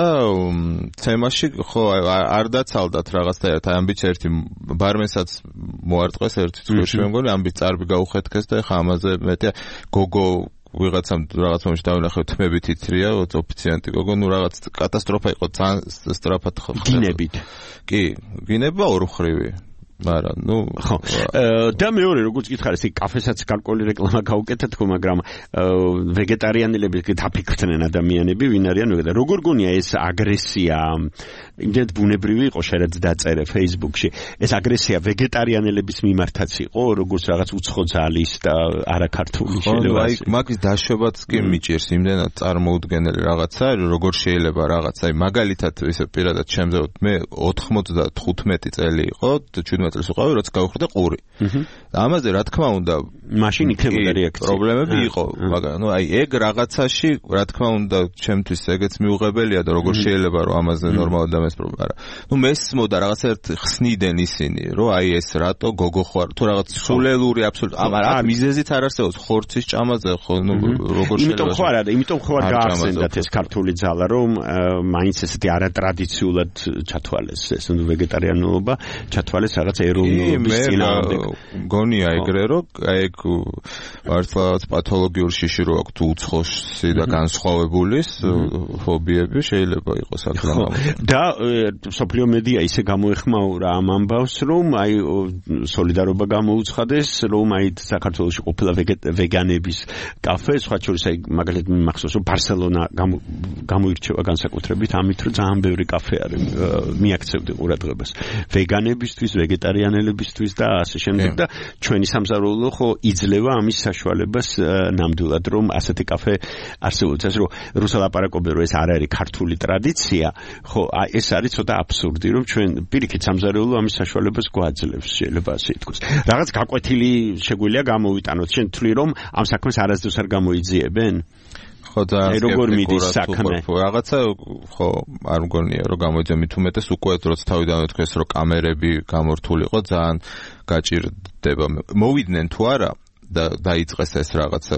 თემაში ხო არ დაცალდათ რაღაცა ერთ აი ამ ბიჭი ერთი ბარმენსაც მოარტყეს ერთი წუთში მე მგონი ამ ბიჭს წარბი გაუხეთქეს და ხა ამაზე მეტია გოგო ვიღაცამ რაღაც მომენტში დავინახე თმებით ითრია ოფიციანტი გოგო ნუ რაღაც კატასტროფა იყო ძალიან სწრაფად გინებით კი გინება ორმხრივი მაგრამ ნუ ხო და მეორე როგორც გითხარ ესე კაფესაც გარკვეული რეკლამა გაუკეთეთ ხო მაგრამ ვეგეტარიანელები დაფიქრდნენ ადამიანები ვინ არიან და როგორ გონია ეს აგრესია იმდენად ბუნებრივი იყო შეიძლება დაწერე Facebook-ში ეს აგრესია ვეგეტარიანელების მიმართაც იყო როგორც რაღაც უცხო ძალის და არაქართული შეიძლება აი მაგის დაშვებაც კი მიჭირს იმდენად წარმოუდგენელი რაღაცა როგორ შეიძლება რაღაც აი მაგალითად ესე პირადად ჩემზე მე ოთხმოცდათხუთმეტი წელი იყო წელს ვიყავი, როცა გავხდა ყური. და ამაზე რა თქმა უნდა, მაშინ იქნებოდა რეაქცია. პრობლემები იყო, მაგრამ ნუ აი ეგ რაღაცაში, რა თქმა უნდა, ჩემთვის ეგეც მიუღებელია და როგორ შეიძლება რომ ამაზე ნორმალურად დამესპრობ, არა. ნუ მესმოდა რაღაცა ერთ ხსნიდან ისინი, რომ აი ეს რატო გოგო ხარ, თუ რაღაც სულელური აბსოლუტურად, მაგრამ აქ მიზეზით არ არსებობს ხორცის ჭამაზე, ხო, ნუ როგორ შეიძლება. იმიტომ ხო არა, იმიტომ ხო არ გაახსენდათ ეს ქართული ძალა, რომ მაინც ესეთი არატრადიციულად ჩათვალეს ეს ნუ ვეგეტარიანობა, ჩათვალეს რაღაც ეროვნების წინააღმდეგ. გონია ეგრე რომ აი ეგ მართლაც პათოლოგიური შიში რო აქვს უცხოში და განსხვავებულის ფობიები შეიძლება იყოს აქ. და სოფლიო მედია ისე გამოეხმაურა ამ ამბავს რომ აი სოლიდარობა გამოუცხადეს რომ აი საქართველოში ყოფილა ვეგანების კაფე სხვა შორის აი მაგალითად მიმახსოვს რომ ბარსელონა გამოირჩევა განსაკუთრებით ამით რომ ძალიან ბევრი კაფე არის მიაქცევდი ყურადღებას ვეგანებისთვის ვეგეტარიანელებისთვის და ასე შემდეგ და ჩვენი სამზარეულო ხო იძლევა ამის საშუალებას ნამდვილად რომ ასეთი კაფე არსებობს ასე რომ რუსულ ლაპარაკობენ რომ ეს არ არის ქართული ტრადიცია ხო ეს არის ცოტა აბსურდი რომ ჩვენ პირიქით სამზარეულო ამის საშუალებას გვაძლევს შეიძლება ასე ითქვას რაღაც გაკვეთილი შეგვიძლია გამოვიტანოთ შენ თვლი რომ ამ საქმეს არასდროს არ გამოიძიებენ ხო და როგორ მიდის საქმე რაღაცა ხო არ მგონია რომ გამოიძიებენ მით უმეტეს უკვე როცა თავიდანვე თქვეს რომ კამერები გამორთულიყო ძალიან გაჭირდება მოვიდნენ თუ არა და დაიწყეს ეს რაღაცა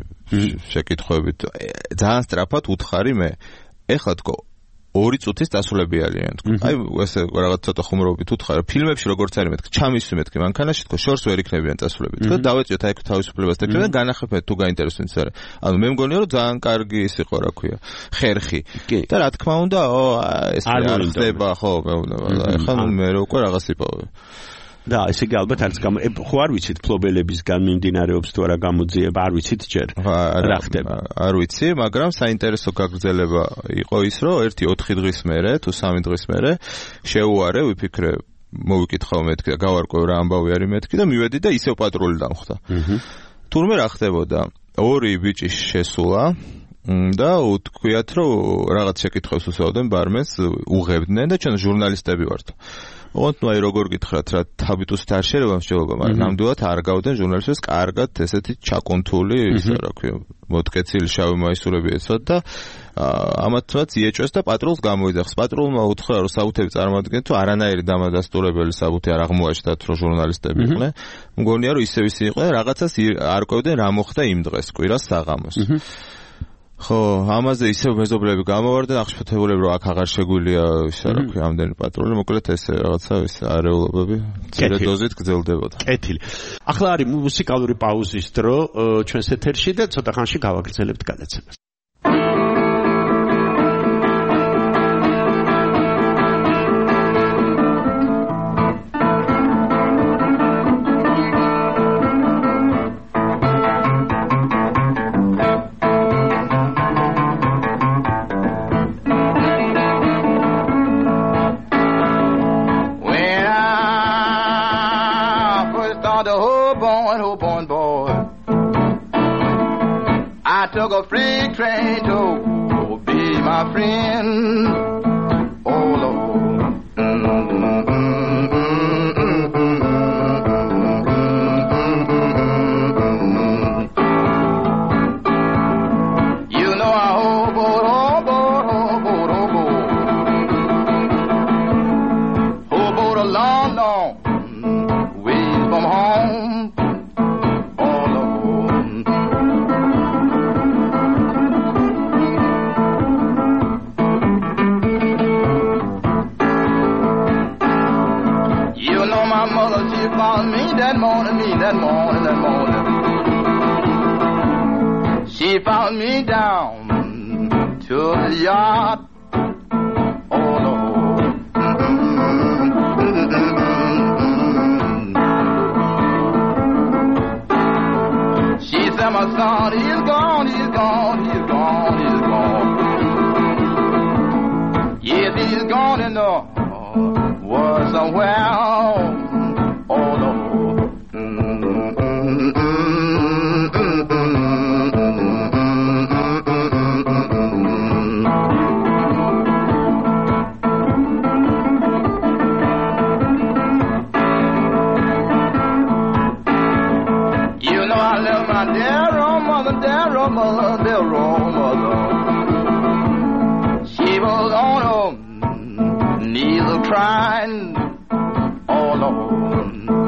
შეკითხვებით ძალიან სწრაფად უთხარი მე ეხლა თქო ორი წუთის დასულები არიან თქო აი ესე რაღაც ცოტა ხუმრობით უთხარი ფილმებში როგორც არის მეთქი ჩამისვი მეთქი მანქანაში თქო შორს ვერ იქნებიან დასულები თქო დავეჭოთ აი თავისუფლებას და და განახებეთ თუ გაინტერესებს არა ანუ მე მგონია რომ ძალიან კარგი ის იყო რა ქვია ხერხი და რა თქმა უნდა ეს არ ხდება ხო მე ხან მე უკვე რაღაც იპოვე და ესე იგი ალბათ არც გამ ხო არ ვიცით ფლობელებისგან მიმდინარეობს თუ არა გამოძიება არ ვიცით ჯერ რა ხდება არ ვიცი მაგრამ საინტერესო გაგრძელება იყო ის რომ ერთი ოთხი დღის მერე თუ სამი დღის მერე შეუარე ვიფიქრე მოვიკითხავ მეთქი და გავარკვევ რა ამბავი არის მეთქი და მივედი და ისევ პატრული დამხვდა თურმე რა ხდებოდა ორი ბიჭი შესულა და უთქვიათ რომ რაღაც შეკითხვებს უსაუდნენ ბარმენს უღებდნენ და ჩვენ ჟურნალისტები ვართ ოღონდ ნუ აი როგორ გითხრათ რა ჰაბიტუსით არ შეიძლება მსჯელობა, მაგრამ ნამდვილად არ გავდენ ჟურნალისტებს კარგად ესეთი ჩაკუნთული ისა რა ქვია მოტკეცილი შავი მაისურები ეცვათ და ამათაც იეჭვეს და პატრულს გამოიძახს. პატრულმა უთხრა რომ საბუთები წარმოადგენთ თუ არანაირი დამადასტურებელი საბუთი არ აღმოაჩნდათ რომ ჟურნალისტები იყვნენ. მგონია რომ ისევ ისე იყვნენ რაღაცას არ ყვევდნენ რა მოხდა იმ დღეს კვირას საღამოს. ხო, ამაზე ისევ მეზობლები გამოვარდნენ, აღშფოთებულები რომ აქ აღარ შეგვიძლია ისა რა ქვია ამდენი პატრული, მოკლედ ესე რაღაცა ის არეულობები ცირე დოზით გრძელდებოდა. კეთილი. ახლა არის მუსიკალური პაუზის დრო ჩვენს ეთერში და ცოტა ხანში გავაგრძელებთ გადაცემას. Took a freight train to be my friend. Oh Lord. You know I hoboed, hoboed, hoboed, hoboed, hoboed a long, long ways from home. That morning, me that morning, that morning. She found me down to the yard. Oh Lord. She said, my son, he's gone, he's gone, he's gone, he's gone. Yes, he's gone in the woods somewhere. Oh Lord. Mother, dear old mother, she was on her knees a crying, oh Lord.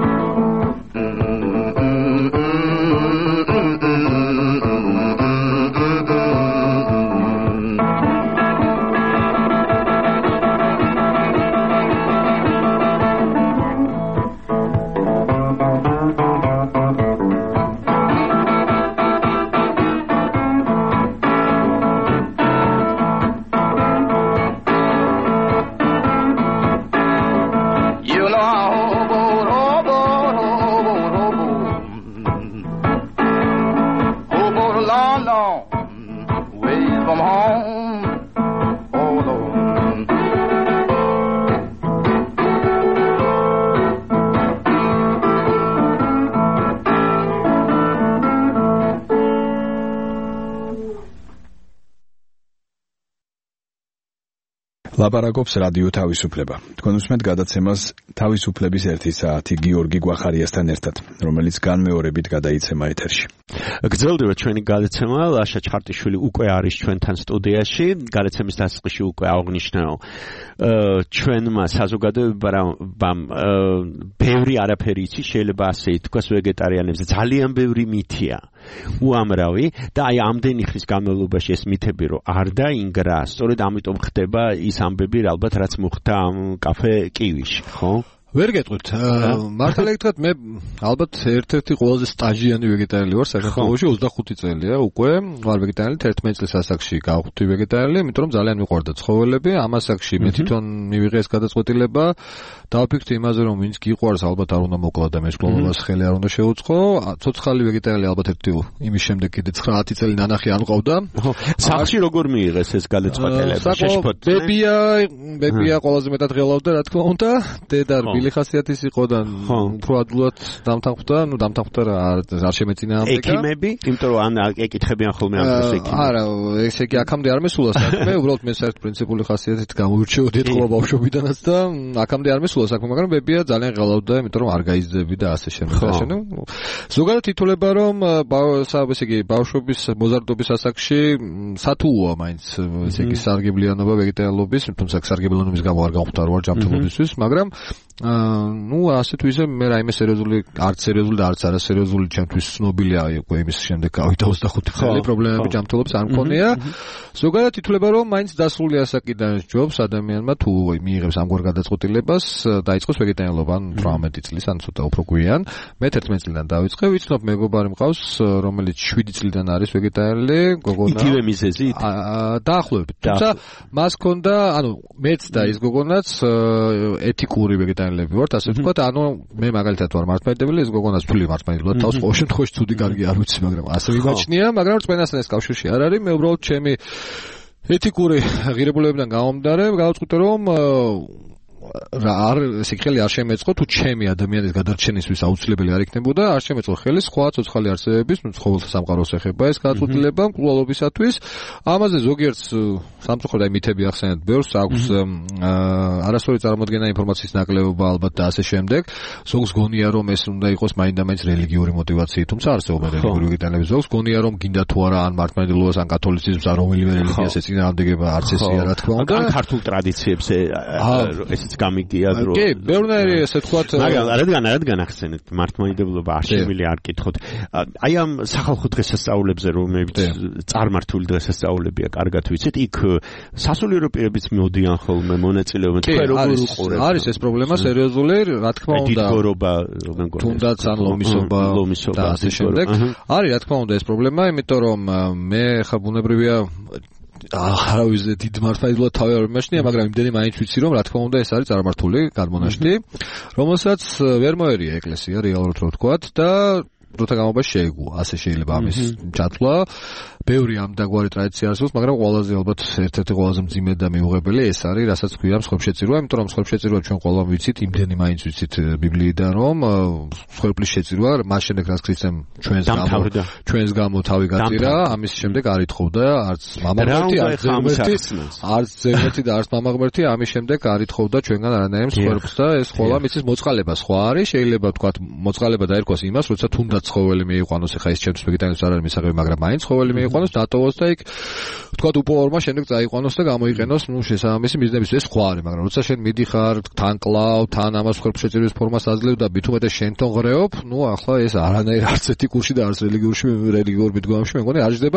ლაპარაკობს რადიო თავისუფლება. თქვენ უსმენთ გადაცემას თავისუფლების ერთი საათი გიორგი გვახარიასთან ერთად, რომელიც განმეორებით გადაიცემა ეთერში. გრძელდება ჩვენი გადაცემა, ლაშა ჩხარტიშვილი უკვე არის ჩვენთან სტუდიაში, გადაცემის დასაწყისში უკვე აღნიშნავ ჩვენმა საზოგადოებამ ბევრი არაფერი იცი, შეიძლება ასე ითქვას ვეგეტარიანებზე, ძალიან ბევრი მითია. უამრავი და აი ამდენი ხნის განმავლობაში ეს მითები რომ არ დაინგრა, სწორედ ამიტომ ხდება ის ამბები, ალბათ რაც მოხდა ამ კაფე კივიში, ხო? ვერ გეტყვით. მართლა გითხრათ, მე ალბათ ერთ-ერთი ყველაზე სტაჟიანი ვეგეტარიელი ვარ საქართველოში, ოცდახუთი წელია უკვე. ვარ ვეგეტარიელი, თერთმეტი წლის ასაკში გავხდი ვეგეტარიელი, იმიტომ რომ ძალიან მიყვარდა ცხოველები. ამ ასაკში მე თვითონ მივიღე ეს გადაწყვეტილება. დავფიქრდი იმაზე, რომ ვინც გიყვარს, ალბათ არ უნდა მოკლა და მეზობლობას ხელი არ უნდა შეუწყო. ცოცხალი ვეგეტარიელი ალბათ ერთი იმის შემდეგ კიდე ცხრაათი წელი ნანახი არ მყავდა. სახში როგორ მიიღეს ეს გადაწყვეტილება? შეშფოთდა. ბებია, ბებია ყველაზე მეტად ღელავდა, რა თქმა უნდა. დედა რბილი რთილი ხასიათის იყო და უფრო ადვილად დამთანხმდა, ну დამთანხმდა რა არ შემეწინააღმდეგა. ექიმები, იმიტომ რომ ან ეკითხებიან ხოლმე ამ დროს ექიმები. არა, ესე იგი აქამდე არ მესულა საქმე, უბრალოდ მე საერთოდ პრინციპული ხასიათით გამოირჩეოდი ეთქობა ბავშვობიდანაც და აქამდე არ მესულა საქმე, მაგრამ ბებია ძალიან ღალავდა, იმიტომ რომ არ გაიზრდები და ასე შემდეგ და ასე. ზოგადად ითვლება რომ ესე იგი ბავშვობის მოზარდობის ასაკში სათუოა მაინც ესე იგი სარგებლიანობა ვეგეტარიანობის, თუმცა სარგებლიანობის გამო არ გამختار ვარ ჯანმრთელობისთვის, მაგრამ ну ასე თუ ისე მე რაიმე სერიოზული არც სერიოზული და არც არასერიოზული ჩემთვის ცნობილია იყო იმის შემდეგ გავიდა ოცდახუთი წელი პრობლემები ჯანმრთელობის არ მქონია. ზოგადად ითვლება რომ მაინც დასრული ასაკიდან ჯობს ადამიანმა თუ მიიღებს ამგვარ გადაწყვეტილებას დაიწყოს ვეგეტარიანობა ან ათმეტი წლის ან ცოტა უფრო გვიან. მე თერთმეტი წლიდან დავიწყე, ვიცნობ მეგობარი მყავს რომელიც შვიდი წლიდან არის ვეგეტარიელი, გოგონა. იგივე მიზეზით? დაახლოებით. თუმცა მას ჰქონდა, ანუ მეც და ის გოგონაც ეთიკური ვეგეტარიელები ვართ, ასე ვთქვათ, ანუ მე მაგალითად ვარ მართლმადიდებელი, ეს გოგონაც თვლი მართლმადიდებლად თავს ყოველ შემთხვევაში ცუდი კარგი არ ვიცი, მაგრამ ასე მიმაჩნია, მაგრამ რწმენასთან ეს კავშირი არ არის, მე უბრალოდ ჩემი ეთიკური ღირებულებებიდან გამომდინარე, გავაწყვეტე რომ რა არ ესე ხელი არ შემეწყო თუ ჩემი ადამიანის გადარჩენისთვის აუცილებელი არ იქნებოდა, არ შემეწყო ხელი სხვა ცოცხალი არსებების, ну ცხოველთა სამყაროს ეხება ეს გადაწყვეტილება მკვლელობისათვის. ამაზე ზოგიერთ სამწუხაროდ აი მითები ახსენეთ ბევრს, აქვს არასწორი წარმოდგენა ინფორმაციის ნაკლებობა ალბათ და ასე შემდეგ. ზოგს გონია რომ ეს უნდა იყოს მაინდა-მაინც რელიგიური мотиваციით, თუმცა არსებობა რელიგიური ვეგეტარიანები ზოგს გონია რომ გინდა თუ არა ან მართლმადიდებლობას ან კათოლიციზმს ან რომელიმე რელიგიას ეწინააღმდეგება არც ესია რა თქმა უნდა. ან ქართულ ტრადიციებს ესეც გამიგია რომ კი, ბევრნაირი ესე თქვათ მაგრამ რადგან რადგან ახსენეთ მართლმადიდებლობა არ შემილი არ კითხოთ. აი ამ სახალხო დღესასწაულებზე რომლებიც წარმართული დღესასწაულებია, კარგად ვიცით, იქ სასულიერო პირებიც მოდიან ხოლმე მონაწილეობენ. თქვენ როგორ უყურებთ? არის ეს პრობლემა სერიოზული, რა თქმა უნდა. დიდგორობა, თუნდაც ან ლომისობა და ასე შემდეგ. არის რა თქმა უნდა ეს პრობლემა, იმიტომ რომ მე ხა ბუნებრივია არავის დიდ მართლმადიდებლად თავი არ მეშნია, მაგრამ იმდენი მაინც ვიცი რომ რა თქმა უნდა ეს არის წარმართული გადმონაშთი, რომელსაც ვერ მოერია ეკლესია რეალურად რო ვთქვათ და დროთა განმავლობაში შეეგუა, ასე შეიძლება ამის ჩათვლა. ბევრი ამ დაგვარი ტრადიცია არსებობს, მაგრამ ყველაზე ალბათ ერთ-ერთი ყველაზე მძიმე და მიუღებელი ეს არის, რასაც ქვია მსხვერპლშეწირვა, იმიტომ რომ მსხვერპლშეწირვა ჩვენ ყველამ ვიცით, იმდენი მაინც ვიცით ბიბლიიდან, რომ მსხვერპლის შეწირვა მას შემდეგ რაც ქრისტემ ჩვენს გამო ჩვენს გამო თავი გაწირა, ამის შემდეგ არ ითხოვდა არც მამაღმერთი, არც ზერმერთი, არც ზერმერთი და არც მამაღმერთი, ამის შემდეგ არ ითხოვდა ჩვენგან არანაირ მსხვერპლს და ეს ყველა მისის მოწყალება სხვა არის, შეიძლება ვთქვათ მოწყალება დაერქვას იმას, როცა თუნდაც ცხოველი მიიყვანოს, ეხა ის ჩემთვის ვეგეტარიანს არ არის მისაღები, მაგრამ მაინც ცხოველი მიიყვანოს, დატოვოს და იქ ვთქვათ უპოვარმა შემდეგ წაიყვანოს და გამოიყენოს, ну შესაბამისი მიზნების. ეს სხვა არის, მაგრამ როცა შენ მიდიხარ, თან კლავ, თან ამას მსხვერპლშეწირვის ფორმას აძლევ და მithumetes შენ თონ ღრეობ, ну ახლა ეს არანაირ არც ეთიკურში და არც რელიგიურში რელიგიურ მიდგომებში მე მგონი არ ჯდება.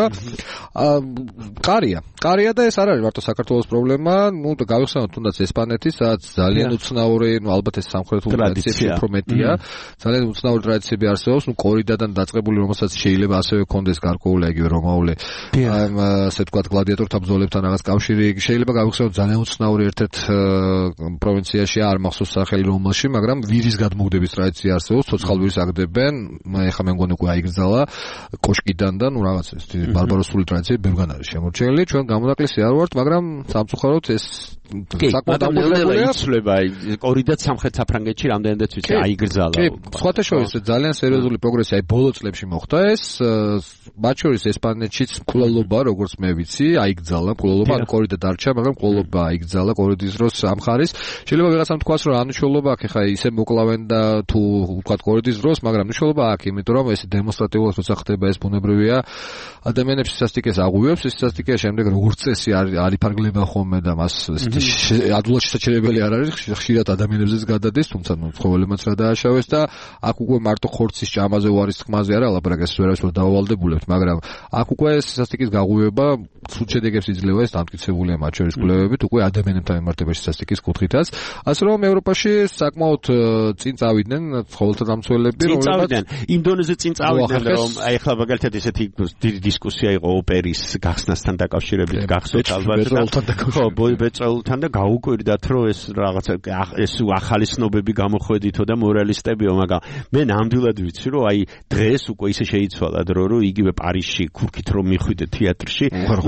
ყარია, ყარია და ეს არ არის მარტო საქართველოს პრობლემა, ну და გავიხსენოთ თუნდაც ესპანეთის, სადაც ძალიან უცნაური, ну ალბათ ეს სამხრეთული ტრადიციები უფრო მეტია, ძალიან უცნაური ტრადიციები არსებობს, ну კორიდადან დაწყებული, რომელსაც შეიძლება ასევე კონდეს გარკვეული იგივე რომაული ამ ასე ვთქვათ გლადიატორთა ბრძოლებთან რაღაც კავშირი. შეიძლება გავიხსენოთ ძალიან უცნაური ერთ-ერთ პროვინციაში არ მახსოვს სახელი რომელში, მაგრამ ვირის გადმოგდების ტრადიცია არსებობს, ცოცხალ ვირს აგდებენ, ეხლა მე მგონი უკვე აიგრძალა კოშკიდან და ну რაღაც ეს ბარბაროსული ტრადიცია ბევრგან არის შემორჩენილი. ჩვენ გამონაკლისი არ ვართ, მაგრამ სამწუხაროდ ეს საკმაოდ ამოწმებულია. იცვლება კორიდად სამხრეთ საფრანგეთში რამდენადაც ვიცი აიგრძალა. კი, სხვათა შორის ძალიან სერიოზული პროგრესი აი ბოლო წლებში მოხდა ეს, მათ შორის ესპანეთშიც მკვლელობა, როგორც მე ვიცი, აიგრძალა, მკვლელობა, ანუ კორიდა დარჩა, მაგრამ მკვლელობა აიგრძალა კორიდის დროს ამ ხარის. შეიძლება ვიღაცამ თქვას, რომ ანუ მნიშვნელობა აქვს, ეხა ისე მოკლავენ და თუ ვთქვათ კორიდის დროს, მაგრამ მნიშვნელობა აქვს, იმიტომ რომ ეს დემონსტრატიულად როცა ხდება ეს ბუნებრივია, ადამიანებს სასტიკეს აღუვებს, ეს სასტიკე შემდეგ როგორც წესი არ იფარგლება ხოლმე და მას ადვილად შესაძლებელი არ არის, ხშირად ადამიანებზეც გადადის, თუმცა ნუ ცხოველებმაც რა დააშავეს და აქ უკვე მარტო ხორცის ჭამაზე უარის თქმაზე არა ლაპარაკი, ეს ვერავის ვერ დაავალდებულებთ, მაგრამ აქ უკვე ეს სასტიკის გაღვივება ცუდ შედეგებს იძლევა, ეს დამტკიცებულია მათ შორის კვლევებით, უკვე ადამიანებთან ემართებაში სასტიკის კუთხითაც. ასე რომ ევროპაში საკმაოდ წინ წავიდნენ ცხოველთა დამცველები, რომლებიც იმ დონეზე წინ წავიდნენ, რომ აი ახლა მაგალითად ესეთი დიდი დისკუსია იყო ოპერის გახსნასთან დაკავშირებით, გახსოვთ ალბათ, ხო, ბოიბეწეულთან და გაუკვირდათ, რომ ეს რაღაცა ეს ახალი ცნობები გამოხვედითო და მორალისტებიო, მაგრამ მე ნამდვილად ვიცი, რომ აი დღეს უკვე ისე შეიცვალა დრო, რომ იგივე პარიზში ქურქით რომ მიხვიდე თეატრში,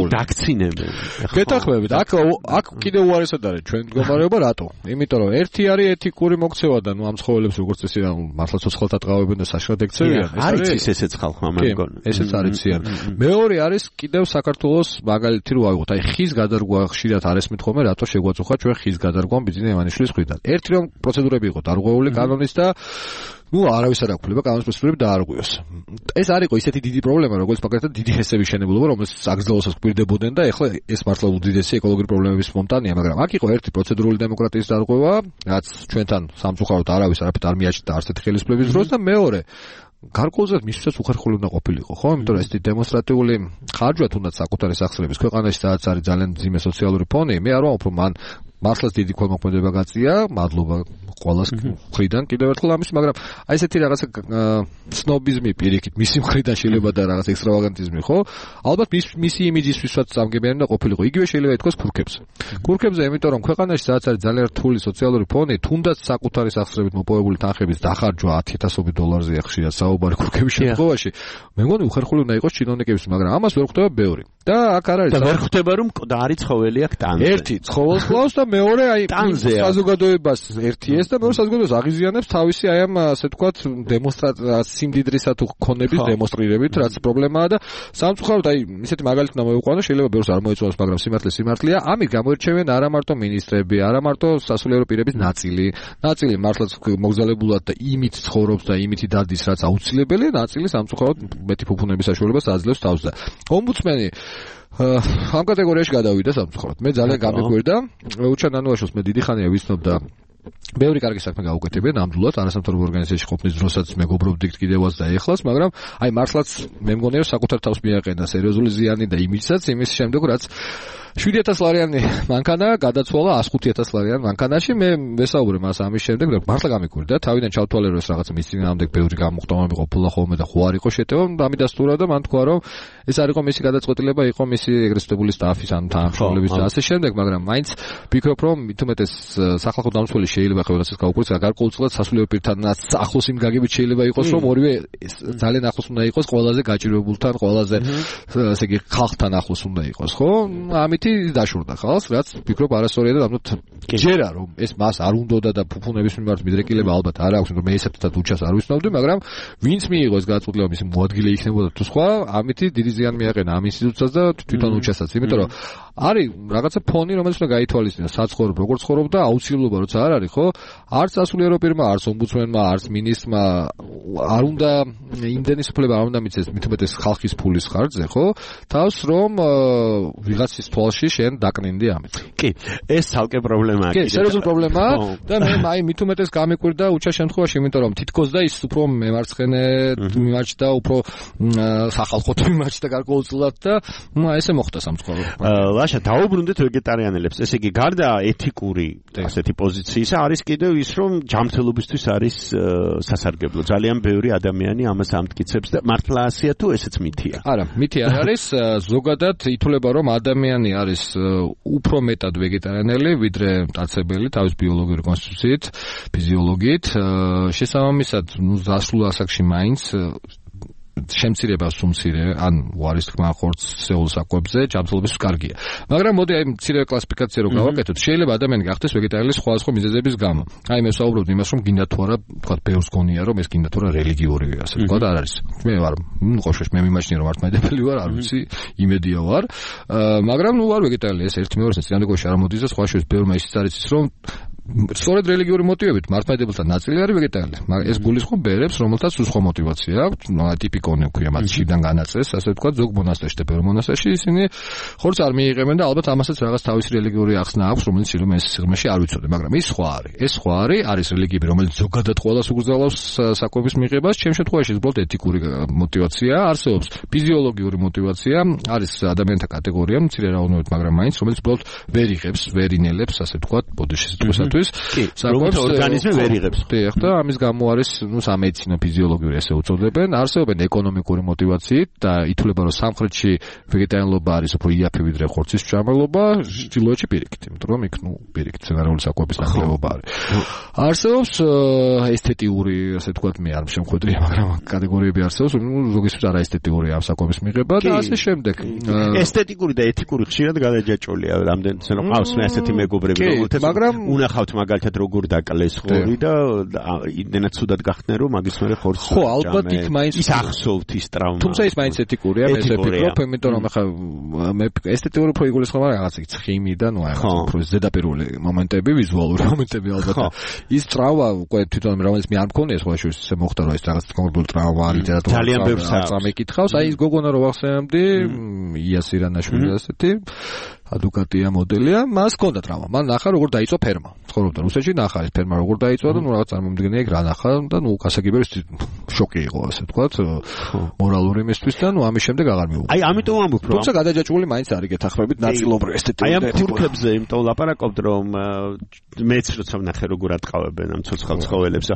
დაქცინებენ. გეთახმებით, აქ აქ კიდევ უარესად არის ჩვენ მდგომარეობა რატო? იმიტომ რომ ერთი არის ეთიკური მოქცევა და ნუ ამ ცხოველებს როგორც წესი მართლა ცოცხალთა ტყავებენ და საშრად ექცევიან. ეს არის ის ესეც ხალხმა მაგონ. ესეც არიციან. მეორე არის კიდევ საქართველოს მაგალითი რო ავიღოთ. აი ხის გადარგვა ხშირად არ ესმით ხოლმე რატო შეგვაწუხა ჩვენ ხის გადარგვა ბიძინა ივანიშვილის მხრიდან. ერთი რომ პროცედურები იყო დარღვეული კანონის და ნუ არავის არ აქვს კანონის პროცედურები დაარღვიოს. ეს არ იყო ისეთი დიდი პრობლემა, როგორც მაგალითად დიდი ჰესების შენებულობა, რომელიც აგზელოსაც გვირდებოდნენ და ეხლა ეს მართლა უდიდესი ეკოლოგიური პრობლემების მომტანია, მაგრამ აქ იყო ერთი პროცედურული დემოკრატიის დარღვევა, რაც ჩვენთან სამწუხაროდ არავის არაფერ არ მიაჩნდა არც ერთი ხელისუფლების დროს და მეორე გარკვეულწილად მისცეს უხერხული უნდა ყოფილიყო, ხო? იმიტომ რომ ეს დემონსტრატიული ხარჯვა თუნდაც საკუთარი სახსრების ქვეყანაში სადაც არის ძალიან ძიმე სოციალური ფონი, მე არ ვამბობ რომ მან მართლაც დიდი ქველმოქმედება გაწია, მადლობა ყველას მხრიდან კიდევ ერთხელ ამის, მაგრამ აი ესეთი რაღაცა სნობიზმი პირიქით მისი მხრიდან შეიძლება და რაღაც ექსტრავაგანტიზმი, ხო? ალბათ მის მისი იმიჯისთვისაც წამგებიანი და ყოფილიყო. იგივე შეიძლება ითქვას ქურქებზე. ქურქებზე, იმიტომ რომ ქვეყანაში სადაც არის ძალიან რთული სოციალური ფონი, თუნდაც საკუთარი სახსრებით მოპოვებული თანხების დახარჯვა ათი ათასობით დოლარზეა ხშირად საუბარი ქურქების შემთხვევაში. მე მგონი უხერხული უნდა იყოს ჩინოვნიკების, მაგრამ ამას ვერ ხვდება ბევრი. და აქ არ არის და ვერ ხვდება რომ და არის ცხოველი აქ ტანზე. ერთი ცხოველს ყავს და მეორე აი საზოგადოებას ერთი ეს და მეორე საზოგადოებას აღიზიანებს თავისი აი ამ ასე ვთქვათ დემონსტრაცია სიმდიდრისა თუ ქონების დემონსტრირებით, რაც პრობლემაა და სამწუხაროდ აი ისეთი მაგალითი უნდა მოვიყვანო, შეიძლება ბევრს არ მოეწონოს, მაგრამ სიმართლე სიმართლეა, ამით გამოირჩევიან არა მარტო მინისტრები, არა მარტო სასულიერო პირების ნაწილი, ნაწილი მართლაც მოგზაურობულად და იმით ცხოვრობს და იმითი დადის, რაც აუცილებელია, ნაწილი სამწუხაროდ მეტი ფუფუნების საშუალებას აძლევს თავს და ომბუდსმენი ამ კატეგორიაში გადავიდა სამწუხაროდ. მე ძალიან გამეკვირდა. უჩან ანუაშოს მე დიდი ხანია ვიცნობ და ბევრი კარგი საქმე გაუკეთებია ნამდვილად არასამთავრობო ორგანიზაციაში ყოფნის დროსაც მეგობრობდით კიდევაც და ეხლაც, მაგრამ აი მართლაც მე მგონია რომ საკუთარ თავს მიაყენა სერიოზული ზიანი და იმისაც იმის შემდეგ რაც შვიდი ათას ლარიანი მანქანა გადაცვალა ას ხუთი ათას ლარიან მანქანაში. მე ვესაუბრე მას ამის შემდეგ, რომ მართლა გამეკვირდა, თავიდან ჩავთვალე რომ ეს რაღაცა მის წინააღმდეგ ბევრი გამოხდომები ყოფილა ხოლმე და ხო არ იყო შეტევა, ამით დასტურა და მან თქვა რომ ეს არ იყო მისი გადაწყვეტილება, იყო მისი ეგრეთ წოდებული სტაფის ან თანამშრომლების და ასე შემდეგ, მაგრამ მაინც ვფიქრობ რომ მithumetes სახალხო დამცველი შეიძლება ხელოსას გაუკვირდეს, გარკვეულწილად სასულიერო პირთანაც ახლოს იმ გაგებით შეიძლება იყოს, რომ ორივე ძალიან ახლოს უნდა იყოს ყველაზე გაჭირვებულთან, ყველაზე ესე იგი ხალხთან ახლოს უნდა იყოს, ხო? ამით დაშურდა ხალხს, რაც ვფიქრობ არასწორია და ამბობთ ჯერა რომ ეს მას არ უნდოდა და ფუფუნების მიმართ მიდრეკილება ალბათ არ აქვს, რომ მე ესეთთან უჩას არ ვისნობდი, მაგრამ ვინც მიიღო ეს გადაწყვეტილება, მისი მოადგილე იქნებოდა თუ სხვა, ამით დიდი ზიანი მიაყენა ამ ინსტიტუტსაც და თვითონ უჩასაც, იმიტომ რომ არის რაღაცა ფონი, რომელიც უნდა გაითვალისწინოს, საცხოვრებ, როგორ ცხოვრობ და აუცილებლობა როცა არ არის, ხო? არც სასულიერო პირმა, არც ომბუდსმენმა, არც მინისტრმა არ უნდა იმდენი სუფლება არ უნდა მიცეს, მithumetes ხალხის ფულის ხარჯზე, ხო? თავს რომ ვიღაცის თვალში შენ დაკნინდი ამით. კი, ეს ცალკე პრობლემაა. კი, სერიოზული პრობლემაა და მე აი მithumetes გამეკვირდა უჩა შემთხვევაში, იმიტომ რომ თითქოს და ის უფრო მემარცხენე მიმარჩდა, უფრო სახალხო მიმარჩდა გარკვეულწილად და ესე მოხდა სამწუხაროდ. ლაშა დაუბრუნდეთ ვეგეტარიანელებს. ესე იგი, გარდა ეთიკური ასეთი პოზიციისა, არის კიდევ ის, რომ ჯანმრთელობისთვის არის სასარგებლო. ძალიან ბევრი ადამიანი ამას ამტკიცებს და მართლა ასეა თუ ესეც მითია? არა, მითი არ არის. ზოგადად ითვლება, რომ ადამიანი არის უფრო მეტად ვეგეტარიანელი, ვიდრე მტაცებელი თავის ბიოლოგიური კონსტიტუციით, ფიზიოლოგიით. შესაბამისად, ნუ დასრულ ასაკში მაინც შემცირებას უმცირე ან უარის თქმა ხორცეულ საკვებზე ჯანმრთელობის კარგია. მაგრამ მოდი აი მცირე კლასიფიკაცია რო გავაკეთოთ, შეიძლება ადამიანი გახდეს ვეგეტარიელი სხვადასხვა მიზეზების გამო. აი მე ვსაუბრობ იმას, რომ გინდა თუ არა, თქვა ბევრს გონია, რომ ეს გინდა თუ არა რელიგიურია, ასე თქვა არ არის. მე ვარ, ყოველშაბათს მე მიმაჩნია, რომ მართლმადიდებელი ვარ, არ ვიცი, იმედია ვარ. მაგრამ ნუ ვარ ვეგეტარიელი, ეს ერთი მეორეს წინანდ არ მოდის და სხვა შორის ბევრმა ისიც არის ის, რომ სწორედ რელიგიური მოტივებით მართლმადიდებელთა ნაწილი არის ვეგეტარიელი. მაგრამ ეს გულისხმობს ბერებს, რომელთაც სხვა მოტივაცია აქვს, ტიპიკონი ქვია მათ შიდან განაწეს, ასე ვთქვათ, ზოგ მონასტერში და ბევრ მონასტერში ისინი ხორცს არ მიიღებენ და ალბათ ამასაც რაღაც თავისი რელიგიური ახსნა აქვს, რომელიც რომ ეს სიღრმეში არ ვიცოდი, მაგრამ ის სხვა არის. ეს სხვა არის, არის რელიგიები, რომელიც ზოგადად ყველას უგრძელავს საკვების მიღებას, ჩემ შემთხვევაში უბრალოდ ეთიკური მოტივაცია არსებობს, ფიზიოლოგიური მოტივაცია, არის ადამიანთა კატეგორია, მცირე რაოდენობით, მაგრამ მაინც, რომელიც უბრალოდ ვერ იღებს, ვერ ინელებს, ასე ვთქვათ, ბოდიშის თვისათვის მისთვის. საკუთარ ორგანიზმი ვერ იღებს. კი, ახლა ამის გამო არის, ნუ სამედიცინო ფიზიოლოგიური ესე უწოდებენ, არსებობენ ეკონომიკური мотивაციით და ითვლება რომ სამხრეთში ვეგეტარიანობა არის უფრო იაფი ვიდრე ხორცის მჭამელობა, ჩრდილოეთში პირიქით, იმიტომ რომ იქ ნუ პირიქით მცენარეული საკვების ნაკლებობა არის. არსებობს ესთეტიური, ასე ვთქვათ, მე არ შემხვედრი, მაგრამ კატეგორიები არსებობს, ნუ ზოგისთვის არა ესთეტიური ამ საკვების მიღება და ასე შემდეგ. ესთეტიკური და ეთიკური ხშირად გადაჯაჭვულია რამდენი ცენო ყავს მე ასეთი მეგობრები, რომელთაც უნახავთ მაგალითად როგორ დაკლეს ხორი და იმდენად ცუდად გახდნენ რომ მაგის მერე ხორცს ხო, ალბათ იქ მაინც ის ახსოვთ ის ტრავმა. თუმცა ის მაინც ეთიკურია, მე ვფიქრობ, იმიტომ რომ ახლა მე ესთეტიური უფრო იგულისხმება რაღაც იქ ცხიმი და ნუ რაღაც უფრო ზედაპირული მომენტები, ვიზუალური მომენტები ალბათ. ის ტრავმა უკვე თვითონ რომელიც მე არ მქონია სხვა შორის ესე მოხდა რომ ეს რაღაც კონკრეტული ტრავმა ლიტერატურა ძალიან ბევრს ამეკითხავს. აი ის გოგონა რო ვახსენებდი, იას ირანაშვილი ასეთი ადვოკატია მოდელია, მას ჰქონდა ტრავმა. მან ნახა როგორ დაიწყო ფერმა. ცხოვრობდა რუსეთში, ნახა ეს ფერმა როგორ დაიწყო და ნუ რაღაც წარმომდგენია იქ რა ნახა და ნუ გასაგებია შოკი იყო ასე ვთქვათ, მორალური იმისთვის და ნუ ამის შემდეგ აღარ მიუღია. აი ამიტომ ამბობ რომ თუმცა გადაჯაჭვული მაინც არის გეთახმებით ნაწილობრივ ესთეტიკურ. აი ამ თურქებზე იმიტომ ლაპარაკობთ რომ მეც როცა ვნახე როგორ ატყავებენ ამ ცოცხალ ცხოველებს,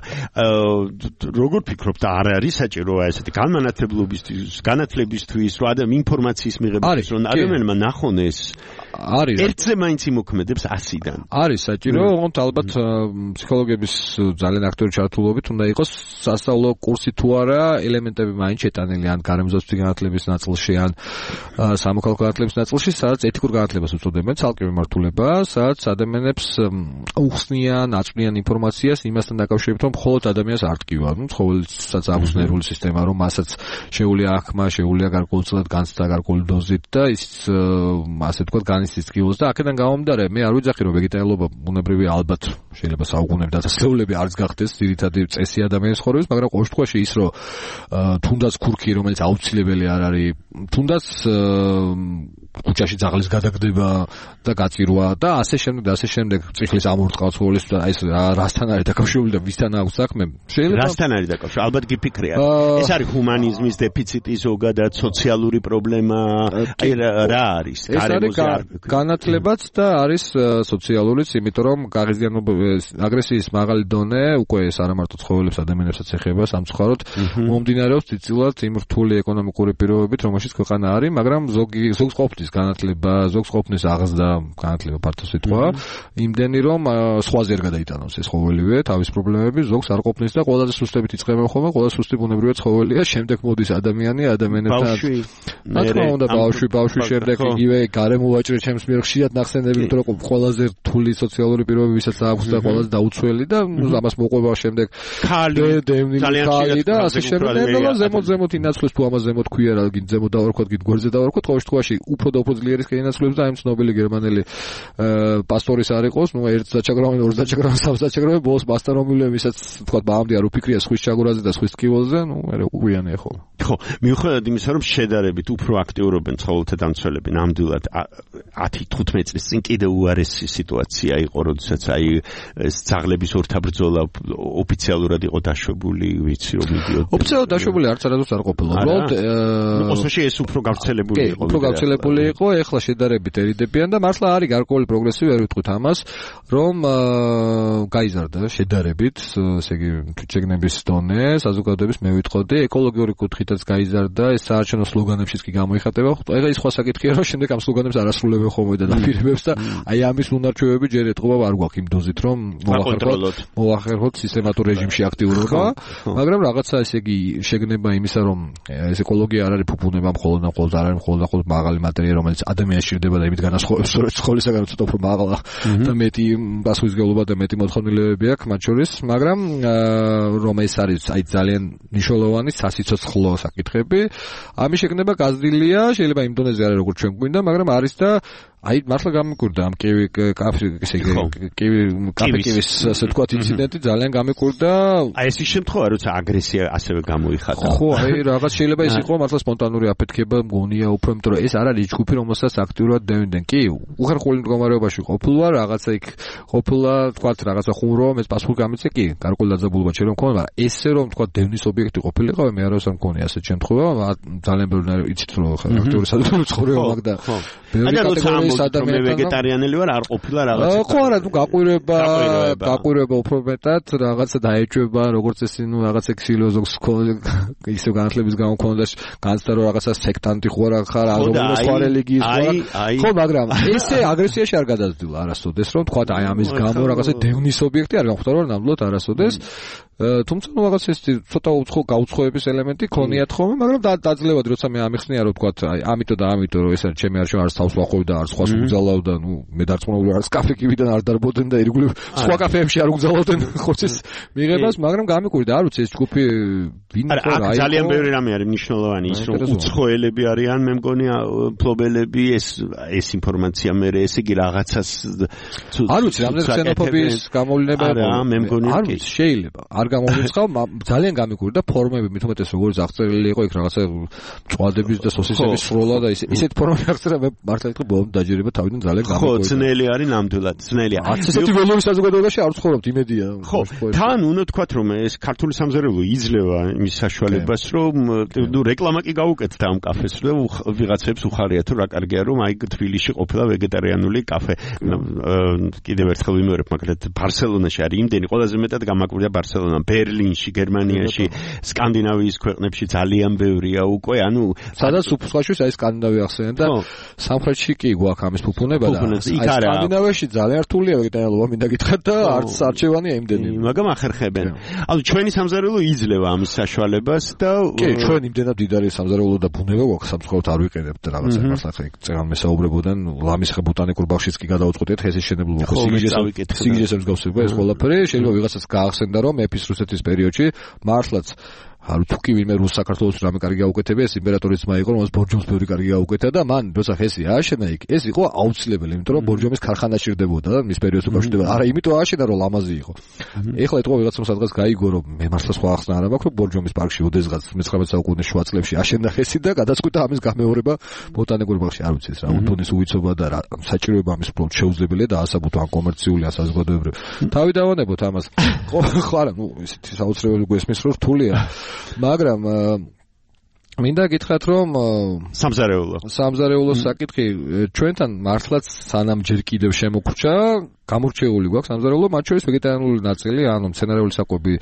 როგორ ფიქრობთ არ არის საჭირო ესეთი განმანათლებლობისთვის, განათლებისთვის, რომ ადამ ინფორმაციის მიღებისთვის, რომ ადამიანმა ნახონ ეს არის ერთზე მაინც იმოქმედებს ასიდან. არის საჭირო, ოღონდ ალბათ ფსიქოლოგების ძალიან აქტიური ჩართულობით უნდა იყოს სასწავლო კურსი თუ არა, ელემენტები მაინც შეტანილი ან გარემოსდაცვითი განათლების ნაწილში ან სამოქალაქო განათლების ნაწილში, სადაც ეთიკურ განათლებას უწოდებენ, ცალკე მიმართულება, სადაც ადამიანებს უხსნიან, აწვდიან ინფორმაციას იმასთან დაკავშირებით, რომ მხოლოდ ადამიანს არ ტკივა, ნუ ცხოველსაც აქვს ნერვული სისტემა, რომ მასაც შეუძლია აღქმა, შეუძლია გარკვეულწილად განცდა გარკვეული დოზით და ის ასე ვთქვათ განიცდის ტკივილს და აქედან გამომდინარე მე არ ვიძახი რომ ვეგეტარიანობა ბუნებრივი ალბათ შეიძლება საუკუნეები დაწესებულები არც გახდეს ძირითადი წესი ადამიანის ცხოვრების, მაგრამ ყოველ შემთხვევაში ის რომ თუნდაც ქურქი რომელიც აუცილებელი არ არის, თუნდაც კუჭაში ძაღლის გადაგდება და გაწირვა და ასე შემდეგ და ასე შემდეგ წიხლის ამორწყალ ცხოველის და ეს რასთან არის დაკავშირებული და ვისთან აქვს საქმე შეიძლება რასთან არის დაკავშირებული ალბათ გიფიქრია ეს არის ჰუმანიზმის დეფიციტი ზოგადად სოციალური პრობლემა აი რა არის ეს არის განათლებაც და არის სოციალურიც იმიტომ რომ გაღიზიანების აგრესიის მაღალი დონე უკვე ეს არა მარტო ცხოველებს ადამიანებსაც ეხება სამწუხაროდ მომდინარეობს ციცილად იმ რთული ეკონომიკური პირობებით რომელშიც ქვეყანა არის მაგრამ ზოგი ზოგს ყოფნის განათლება ზოგს ყოფნის აღზრდა განათლება ფართო სიტყვა იმდენი რომ სხვაზე არ გადაიტანოს ეს ცხოველივე თავის პრობლემები ზოგს არ ყოფნის და ყველაზე სუსტებით იწყებენ ხოლმე ყველაზე სუსტი ბუნებრივი ცხოველია შემდეგ მოდის ადამიანი ადამიანებთან რა თქმა უნდა ბავშვი ბავშვი შემდეგ იგივე გარემოვაჭრე ჩემს მიერ ხშირად ნახსენები იმიტომ რომ ყველაზე რთული სოციალური პირობები ვისაც აქვს და ყველაზე დაუცველი და ამას მოყვება შემდეგ ხალი ძალიან და ასე შემდეგ და ზემოთ ზემოთ ინაცვლებს თუ ამას ზემოთ ქვია რა გინ ზემოთ დავარქვათ გინ გვერდზე დავარქვათ ყოველ შემთხვევაში უფრო და უფრო ძლიერის კენაცვლებს და აი ცნობილი გერმანელი პასტორის არ იყოს ნუ ერთ დაჩაგრავენ ორ დაჩაგრავენ სამ დაჩაგრავენ ბოლოს მასტარომილე ვისაც თქვა ბავშვი არ უფიქრია სხვის ჩაგურაზე და სხვის ტკივილზე ნუ მე უყურიანია ხო ხო მიუხედავად იმისა რომ შედარებით უფრო აქტიურობენ ცხოველთა დამცველები ნამდვილად ათი თხუთმეტი წლის წინ კიდე უარესი სიტუაცია იყო როდესაც აი ეს ძაღლების ორთაბრძოლა ოფიციალურად იყო დაშვებული ვიცი რომ მიდიოდა ოფიციალურად დაშვებული არც არასდროს არ ყოფილა უბრალოდ ნუ ოსოში ეს უფრო გავრცელებული იყო უფრო გავრცელებული იყო ეხლა შედარებითერიდებიან და მართლა არის გარკვეული პროგრესი ვერ ვიტყვით ამას რომ გაიზარდა შედარებით ესე იგი თვითშეგნების დონე საზოგადოების მე ვიტყოდი ეკოლოგიური კუთხითაც გაიზარდა ეს საარჩევნო სლოგანებშიც კი გამოიხატება ეხლა ის სხვა საკითხია რომ შემდეგ ამ სლოგანებს არ ასრულებენ ხოლმე და დაპირებებს და აი ამის უნარჩვევები ჯერ ეთყობა არ გვაქვს იმ დოზით რომ მოვახერხოთ მოვახერხოთ სისტემატურ რეჟიმში აქტიურობა მაგრამ რაღაცა ესე იგი შეგნება იმისა რომ ეს ეკოლოგია არ არის ფუფუნება მხოლოდ და მხოლოდ არ არის მხოლოდ და მხოლოდ მაღალი მატერია რომელიც ადამიანს სჭირდება და იმით განასხვავებს სწორედ ცხოველისაგან ცოტა უფრო მაღლა და მეტი პასუხისმგებლობა და მეტი მოთხოვნილებები აქვს მათ შორის მაგრამ რომ ეს არის აი ძალიან მნიშვნელოვანი სასიცოცხლო საკითხები ამის შეგნება გაზრდილია შეიძლება იმ დონეზე არის როგორც ჩვენ გვინდა მაგრამ არის და აი მართლა გამიკვირდა ამ კივი კაფე ესე იგი კივი კაფეკივის ასე ვთქვათ ინციდენტი ძალიან გამიკვირდა აი ეს ის შემთხვევა როცა აგრესია ასევე გამოიხატა ხო აი რაღაც შეიძლება ის იყო მართლა სპონტანური აფეთქება მგონია უფრო იმიტომ რომ ეს არ არის ჯგუფი რომელსაც აქტიურად დევიდნენ კი უხერხული მდგომარეობაში ყოფილა რაღაცა იქ ყოფილა ვთქვათ რაღაცა ხუმრო ეს პასუხი გამიცე კი გარკვეული დაძაბულობა შეიძლება მქონდა მაგრამ ესე რომ ვთქვათ დევნის ობიექტი ყოფილიყავი მე არ ვასამ მქონია ასეთ შემთხვევა ძალიან ბევრი იცით რომ აქტიური საზოგადოების ცხოვრება მაგდა ბევრი კატეგორიის ადამიანთან ვეგეტარიანელი ვარ, არ ყოფილა რაღაცა. ხო არა, ნუ გაყვირება, გაყვირება უფრო მეტად, რაღაცა დაეჭვება, როგორც ესე ნუ რაღაცა ქსილოზოგს ისე განათლების გამო მქონდა განცდა რომ რაღაცა სექტანტი ხوار ხარ, აღარ სხვა რელიგიის ხوار. ხო, მაგრამ ესე აგრესიაში არ გადაძდილ არასოდეს, რომ თქვა აი ამის გამო რაღაცა დევნის ობიექტი არ გამხდარა ნამდვილად არასოდეს. თუმცა ნუ რაღაც ეს ცოტა უცხო გაუცხოების ელემენტი ქონიათ ხოლმე, მაგრამ დაძლევად როცა მე ამიხსნია რომ თქვა აი ამიტომ და ამიტომ რომ ეს არის ჩემი არშო არც თავს ვახოვი და არც სხვას უგზავნავდა, ნუ მე დარწმუნებული არც კაფე-კივიდან არ დარბოდნენ და ირგვლივ სხვა კაფეებში არ უგზავნავდნენ ხოცის მიღებას, მაგრამ გამიკვირდა არ ვიცი ეს ჯგუფი ვინ იყო რა. აი ძალიან ბევრი რამე არის მნიშვნელოვანი ის რომ უცხოელები არიან, მე მგონია ფლობელები ეს ეს ინფორმაცია მე ესე იგი რაღაცას არ ვიცი რამდენი ქსენოფობიის გამოვლინება არა მე მგონია არ ვიცი შეიძლება არ გამოვიწყავ ძალიან გამიკვირდა ფორმები მით უმეტეს როგორც აღწერილი იყო იქ რაღაცა მწვადების და სოსისების სროლა და ისე ისეთ ფორმები აღწერა მე მართლა იტყვი ბოლომდე დაჯერება თავიდან ძალიან გამიკვირდა. ხო ძნელი არის ნამდვილად ძნელია. ასეთი ველური საზოგადოებაში არ ვცხოვრობთ იმედია. ხო თან უნდა თქვათ რომ ეს ქართული სამზარეულო იძლევა იმის საშუალებას რომ ნუ რეკლამა კი გაუკეთდა ამ კაფეს და ვიღაცებს უხარია თუ რა კარგია რომ აი თბილისში ყოფილა ვეგეტარიანული კაფე. კიდევ ერთხელ ვიმეორებ მაგალითად ბარსელონაში არის იმდენი ყველაზე მეტად გამაკვირდა ბარსელონა, ბერლინში, გერმანიაში, სკანდინავიის ქვეყნებში ძალიან ბევრია უკვე, ანუ სადაც უფსხაშვის აი სკანდინავია ახსენე და სამხრეთში კი გვაქვს ამის ფუფუნება და აი სკანდინავიაში ძალიან რთულია ვეგეტარიანობა მინდა გითხრათ და არც არჩევანია იმდენი. მაგრამ ახერხებენ. ანუ ჩვენი სამზარეულო იძლევა ამის საშუალებას და კი ჩვენ იმდენად დიდარი სამზარეულო და ბუნება გვაქვს სამწუხაროდ არ ვიყენებთ რაღაცა მართლა ხე წეგან მესაუბრებოდან ლამის ხე ბოტანიკურ ბაღშიც კი გადაუწყვეტეთ ეს შენებლობა ხო სიგიჟეს სიგიჟეს მსგავსება ეს ყველაფერი შეიძლება ვიღაცას გაახსენდა რომ მეფის რუსეთის პერიოდში მართლაც არ თუ კი ვინმე რუს საქართველოს რამე კარგი გაუკეთებია ეს იმპერატორის ძმა იყო რომელსაც ბორჯომის ბევრი კარგი გაუკეთა და მან როცა ხესი ააშენა იქ ეს იყო აუცილებელი იმიტომ რომ ბორჯომის ქარხანა ჭირდებოდა და მის პერიოდს უკავშირდება არა იმიტომ ააშენა რომ ლამაზი იყო ეხლა ეთქვა ვიღაცამ სადღაც გაიგო რომ მე მართლა სხვა ახსნა არ მაქვს რომ ბორჯომის პარკში ოდესღაც მეცხრამეტ საუკუნის შუა წლებში ააშენდა ხესი და გადაწყვიტა ამის გამეორება ბოტანიკურ ბაღში არ ვიცი ეს რა უთონის უვიცობა და რა საჭიროება ამის უბრალოდ შეუძლებელია და ასაბუთო ან კომერციული ან საზოგადოებრივი თავი დავანებოთ ამას ხო არა ნუ ისეთი საოცრებელი გვესმის რომ რთულია მაგრამ მინდა გითხრათ რომ სამზარეულო სამზარეულო საკითხი ჩვენთან მართლაც სანამ ჯერ კიდევ შემოგვჭა გამორჩეული გვაქვს სამზარეულო მათ შორის ვეგეტარიანული ნაწილი ანუ მცენარეული საკვები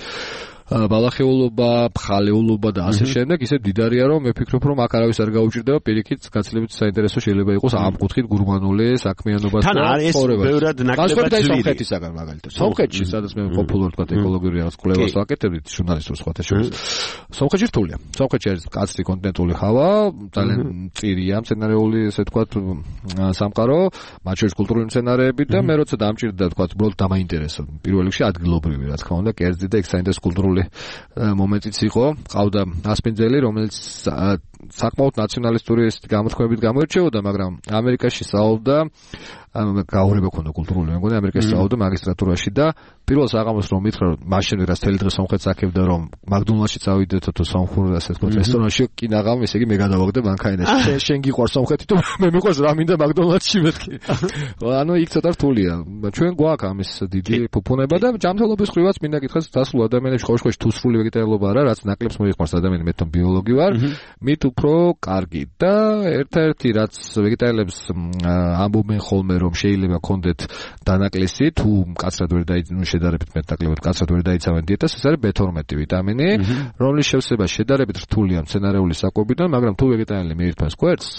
ბალახეულობა, ფხალეულობა და ასე შემდეგ ისე დიდარია რომ მე ვფიქრობ რომ აქ არავის არ გაუჭირდება პირიქით გაცილებით საინტერესო შეიძლება იყოს ამ კუთხით გურმანული საქმიანობა და ცხოვრება. ბევრად ნაკლებად ძლიერი. სომხეთისაგან მაგალითად. სომხეთში სადაც მე პოპულარ თქვა ეკოლოგიური რაღაც კვლევას ვაკეთებდით ჟურნალისტებს სხვათა შორის. სომხეთში რთულია. სომხეთში არის კაცრი კონტინენტური ჰავა, ძალიან წირია მცენარეული ესე თქვა სამყარო, მათ შორის კულტურული მცენარეები და მე როცა დამჭირდა თქვა უბრალოდ დამაინტერესო. პირველ რიგში ადგილობრივი რა თქმა უნდა, კერძი და იქ საინტერესო კულტურული მომენტიც იყო, ყავდა ასპინძელი, რომელიც საკმაოდ ნაციონალისტური გამოთქმებით გამოირჩეოდა, მაგრამ ამერიკაში სწავლობდა, გაურება ქონდა კულტურული, მე მგონი ამერიკაში სწავლობდა მაგისტრატურაში და პირველ საღამოს რომ მითხრა, რომ მაშინ ვიღაც თელი დღე სომხეთს აქებდა, რომ მაკდონალდში წავიდეთ თუ სომხურ ასე თქვა რესტორანში კინაღამ, ესე იგი მე გადავაგდე მანქანაში. შენ გიყვარს სომხეთი თუ მე მიყვარს რა მინდა მაკდონალდში მეთქი. ანუ იქ ცოტა რთულია. ჩვენ გვაქვს ამის დიდი ფუფუნება და ჯანმრთელობის ხრივაც მინდა გითხრათ, დასულ ადამიანებში ყოველშემთხვევაში თუ სრული ვეგეტარიანობა არა, რაც ნაკლებს მოიყვარს ადამიანი, მე თვითონ ბიოლოგი ვარ, მით უფრო კარგი და ერთ-ერთი რაც ვეგეტარიელებს ამბობენ ხოლმე რომ შეიძლება კონდეთ დანაკლისი თუ მკაცრად ვერ დაიძინონ შედარებით მეტნაკლებად მკაცრად ვერ დაიცავენ დიეტას ეს არის ბე თორმეტი ვიტამინი რომლის შევსება შედარებით რთულია მცენარეული საკვებიდან მაგრამ თუ ვეგეტარიელი მიირთმევს კვერცხს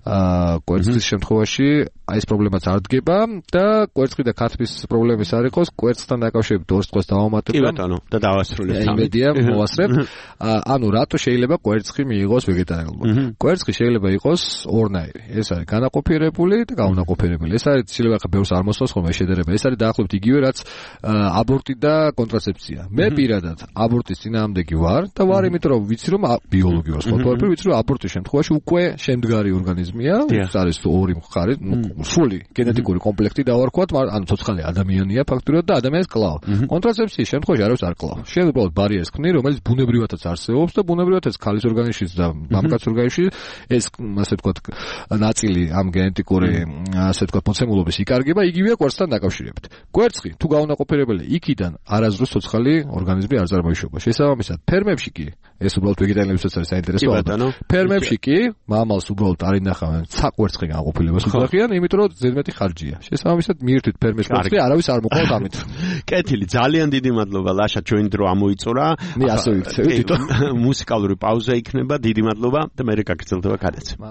აა კვერცხის შემთხვევაში აი ეს პრობლემაც არ დგება და კვერცხი და ქათმის პრობლემის არ იყოს კვერცხთან დაკავშირებით ორ დღეს დავამატებ კი ბატონო და დავასრულებ თამი იმედია მოვასწრებ ანუ რატო შეიძლება კვერცხი მიიღოს ვეგეტარიელობა კვერცხი შეიძლება იყოს ორნაირი ეს არის განაყოფიერებული და გაუნაყოფიერებელი ეს არის შეიძლება ხა ბევრს არ მოსწონს ხოლმე შედარება ეს არის დაახლოებით იგივე რაც აბორტი და კონტრაცეფცია მე პირადად აბორტის წინააღმდეგი ვარ და ვარ იმიტომ რომ ვიცი რომ ბიოლოგი ვარ სხვა თორემ ვიცი რომ აბორტის შემთხვევაში უკვე შემდგარი ორგანიზმია ეს არის ორი მხარე სრული გენეტიკური კომპლექტი დავარქვათ ანუ ცოცხალი ადამიანია ფაქტურად და ადამიანს კლავ კონტრაცეფციის შემთხვევაში არავის არ კლავ შენ უბრალოდ ბარიერს ქმნი რომელიც ბუნებრივადაც არსებობს და ბუნებრივადაც ქალის ორგანიზმშიც და მამაკაცურ გაიში ეს ასე ვთქვათ ნაწილი ამ გენეტიკური ასე ვთქვათ მოცემულობის იკარგება იგივეა კვერცხთან დაკავშირებით. კვერცხი თუ გაუნაყოფიერებელია, იქიდან არასდროს ცოცხალი ორგანიზმი არ წარმოიშობა. შესაბამისად, ფერმებში კი ეს უბრალოდ ვეგეტარიანებსაც არის საინტერესო. ფერმებში კი მამალს უბრალოდ არ ინახავენ საკვერცხი განყოფილებას უძახიან, იმიტომ რომ ზედმეტი ხარჯია. შესაბამისად, მიირთვით ფერმერს კვერცხი არავის არ მოყავთ ამით. კეთილი, ძალიან დიდი მადლობა ლაშა, ჩვენი დრო ამოიწურა. მე ასე ვიქცევი თვითონ. მუსიკალური პაუზა იქნება, დიდი მადლობა და მე გაგრძელდება გადაცემა.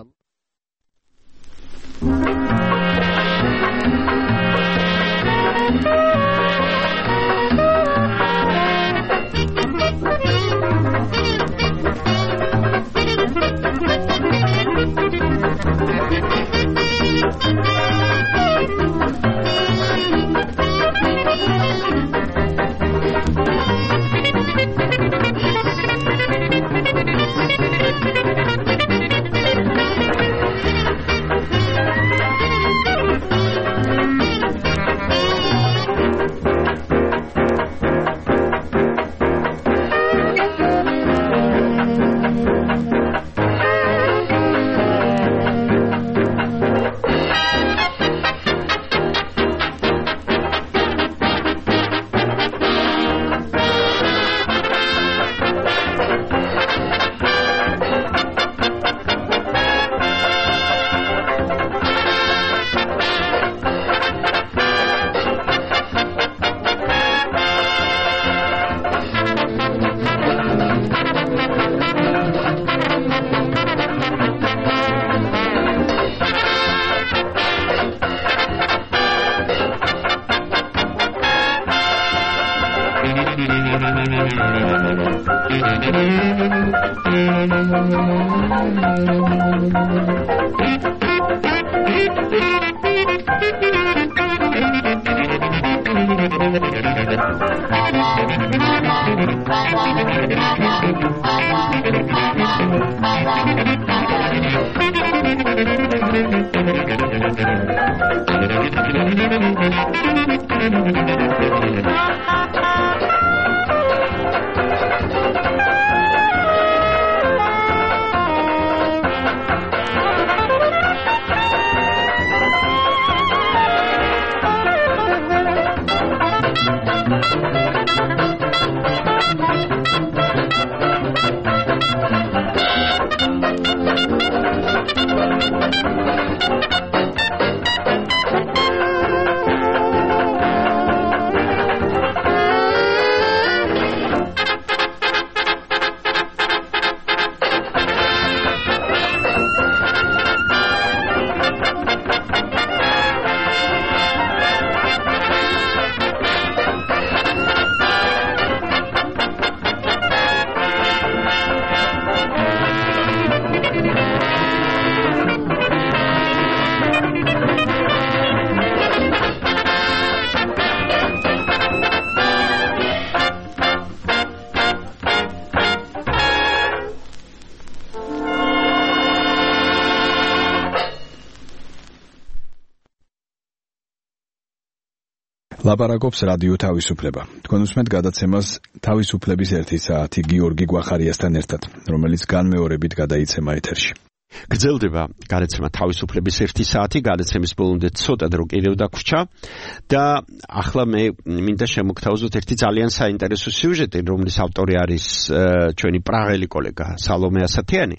ლაპარაკობს რადიო თავისუფლება. თქვენ უსმენთ გადაცემას თავისუფლების ერთი საათი გიორგი გვახარიასთან ერთად, რომელიც განმეორებით გადაიცემა ეთერში. გრძელდება გადაცემა თავისუფლების ერთი საათი, გადაცემის ბოლომდე ცოტა დრო კიდევ დაგვრჩა და ახლა მე მინდა შემოგთავაზოთ ერთი ძალიან საინტერესო სიუჟეტი, რომლის ავტორი არის ჩვენი პრაღელი კოლეგა სალომე ასათიანი.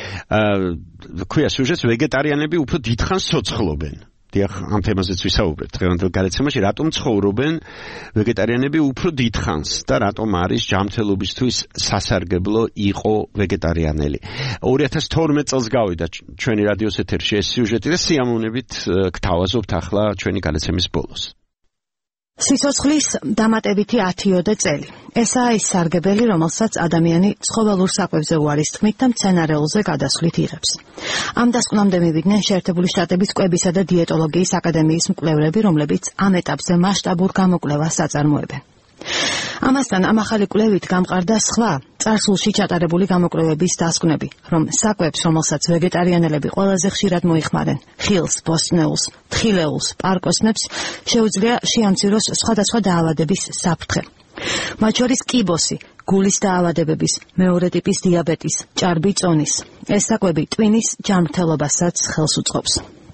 ქვია სიუჟეტს ვეგეტარიანები უფრო დიდხანს ცოცხლობენ. დიახ, ამ თემაზეც ვისაუბრეთ დღევანდელ გადაცემაში, რატომ ცხოვრობენ ვეგეტარიანები უფრო დიდხანს და რატომ არის ჯანმრთელობისთვის სასარგებლო იყო ვეგეტარიანელი. ორი ათას თორმეტ წელს გავიდა ჩვენი რადიოს ეთერში ეს სიუჟეტი და სიამოვნებით გთავაზობთ ახლა ჩვენი გადაცემის ბოლოს. სიცოცხლის დამატებითი ათიოდე წელი. ესაა ის სარგებელი, რომელსაც ადამიანი ცხოველურ საკვებზე უარის თქმით და მცენარეულზე გადასვლით იღებს. ამ დასკვნამდე მივიდნენ შეერთებული შტატების კვებისა და დიეტოლოგიის აკადემიის მკვლევრები, რომლებიც ამ ეტაპზე მასშტაბურ გამოკვლევას აწარმოებენ. ამასთან ამ ახალი კვლევით გამყარდა სხვა წარსულში ჩატარებული გამოკვლევების დასკვნები, რომ საკვებს, რომელსაც ვეგეტარიანელები ყველაზე ხშირად მოიხმარენ, ხილს, ბოსტნეულს, თხილეულს, პარკოსნებს, შეუძლია შეამციროს სხვადასხვა დაავადების საფრთხე. მათ შორის კიბოსი, გულის დაავადებების, მეორე ტიპის დიაბეტის, ჭარბი წონის. ეს საკვები ტვინის ჯანმრთელობასაც ხელს უწყობს.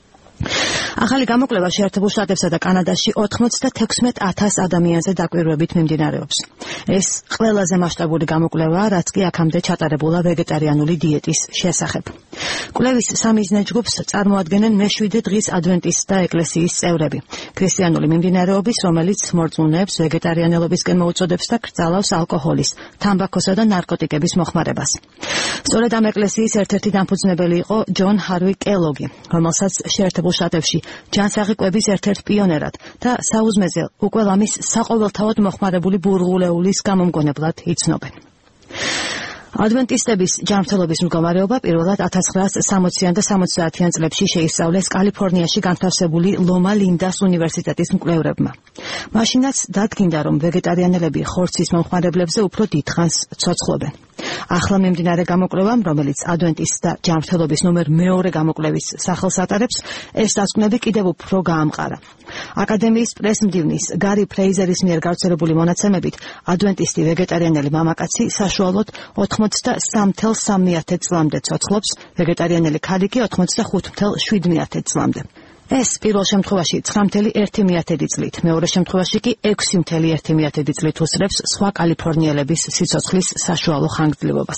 ახალი გამოკვლევა შეერთებულ შტატებსა და კანადაში ოცდათექვსმეტ ათას ადამიანზე დაკვირვებით მიმდინარეობს. ეს ყველაზე მასშტაბური გამოკვლევაა, რაც კი აქამდე ჩატარებულა ვეგეტარიანული დიეტის შესახებ. კვლევის სამიზნე ჯგუფს წარმოადგენენ მეშვიდე დღის ადვენტისტთა ეკლესიის წევრები, ქრისტიანული მიმდინარეობის, რომელიც მორწმუნეებს ვეგეტარიანელობისკენ მოუწოდებს და კრძალავს ალკოჰოლის, თამბაქოსა და ნარკოტიკების მოხმარებას. სწორედ ამ ეკლესიის ერთ-ერთი დამფუძნებელი იყო ჯონ ჰარვი კელოგი, რომელსაც შეერთებულ შტატებში ჯანსაღი კვების ერთ-ერთ პიონერად და საუზმეზე უკვე ლამის საყოველთაოდ მოხმარებული ბურღულეულის გამომგონებლად იცნობენ. ადვენტისტების ჯანმრთელობის მდგომარეობა პირველად ათას ცხრაასი სამოციან და სამოცდაათიან წლებში შეისწავლეს კალიფორნიაში განთავსებული ლომა ლინდას უნივერსიტეტის მკვლევრებმა. მაშინაც დადგინდა, რომ ვეგეტარიანელები ხორცის მომხმარებლებზე უფრო დიდხანს ცოცხლობენ. ახლა მიმდინარე გამოკვლევამ, რომელიც ადვენტისტთა ჯანმრთელობის ნომერ მეორე გამოკვლევის სახელს ატარებს, ეს დასკვნები კიდევ უფრო გაამყარა. აკადემიის პრესმდივნის გარი ფრეიზერის მიერ გავრცელებული მონაცემებით, ადვენტისტი ვეგეტარიანელი მამაკაცი საშუალოდ ოცდასამი წუთი სამი წლამდე ცოცხლობს, ვეგეტარიანელი ქალი კი ოცდახუთი წუთი შვიდ წლამდე. ეს პირველ შემთხვევაში ცხრა წუთი ერთი წლით, მეორე შემთხვევაში კი ექვსი წუთი ერთი წლით უსწრებს სხვა კალიფორნიელების სიცოცხლის საშუალო ხანგრძლივობას.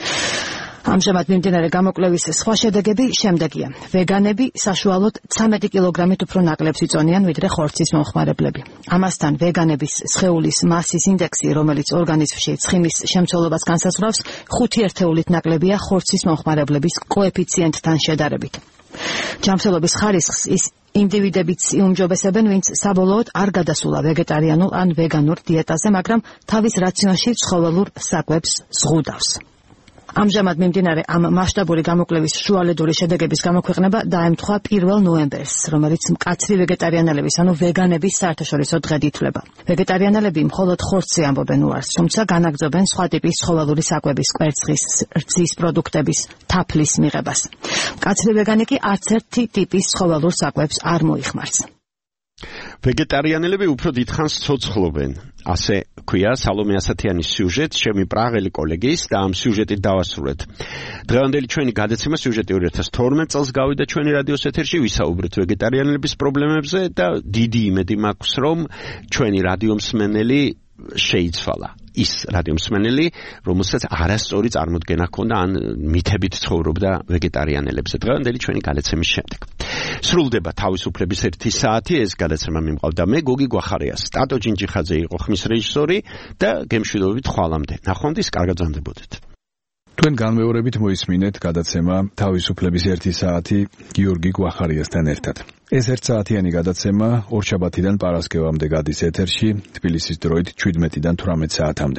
ამჟამად მიმდინარე გამოკვლევის სხვა შედეგები შემდეგია. ვეგანები საშუალოდ ცამეტი კილოგრამით უფრო ნაკლებს იწონიან, ვიდრე ხორცის მომხმარებლები. ამასთან ვეგანების სხეულის მასის ინდექსი, რომელიც ორგანიზმში ცხიმის შემცველობას განსაზღვრავს, ხუთი ერთეულით ნაკლებია ხორცის მომხმარებლების კოეფიციენტთან შედარებით. ჯანმრთელობის ხარისხს ის ინდივიდებიც იუმჯობესებენ, ვინც საბოლოოდ არ გადასულა ვეგეტარიანულ ან ვეგანურ დიეტაზე, მაგრამ თავის რაციონში ცხოველურ საკვებს ზღუდავს. ამჟამად მიმდინარე ამ მასშტაბური გამოკვლევის შუალედური შედეგების გამოქვეყნება დაემთხვა პირველ ნოემბერს, რომელიც მკაცრი ვეგეტარიანელების, ანუ ვეგანების საერთაშორისო დღედ ითვლება. ვეგეტარიანელები მხოლოდ ხორცზე ამბობენ უარს, თუმცა განაგრძობენ სხვა ტიპის ცხოველური საკვების, კვერცხის, რძის პროდუქტების, თაფლის მიღებას. მკაცრი ვეგანი კი არც ერთი ტიპის ცხოველურ საკვებს არ მოიხმარს. ვეგეტარიანელები უფრო დიდხანს ცოცხლობენ. ასე ქვია სალომე ასათიანის სიუჟეტ ჩემი პრაღელი კოლეგის და ამ სიუჟეტით დავასრულეთ. დღევანდელი ჩვენი გადაცემა სიუჟეტი ორი ათას თორმეტ წელს გავიდა ჩვენი რადიოს ეთერში, ვისაუბრეთ ვეგეტარიანელების პრობლემებზე და დიდი იმედი მაქვს, რომ ჩვენი რადიომსმენელი შეიცვალა. ის რადიომსმენელი, რომელსაც არასწორი წარმოდგენა ჰქონდა ან მითებით ცხოვრობდა ვეგეტარიანელებზე. დღევანდელი ჩვენი გადაცემის შემდეგ. სრულდება თავისუფლების ერთი საათი, ეს გადაცემა მიმყავდა მე, გოგი გვახარია, სტატო ჯინჯიხაძე იყო ხმის რეჟისორი და გემშვიდობით ხვალამდე. ნახვამდის, კარგად გრძანდებოდეთ. თქვენ განმეორებით მოისმინეთ გადაცემა თავისუფლების ერთი საათი გიორგი გვახარიასთან ერთად. ეს ერთსაათიანი გადაცემა ორშაბათიდან პარასკევამდე გადის ეთერში, თბილისის დროით შვიდმეტიდან თვრამეტ საათამდე.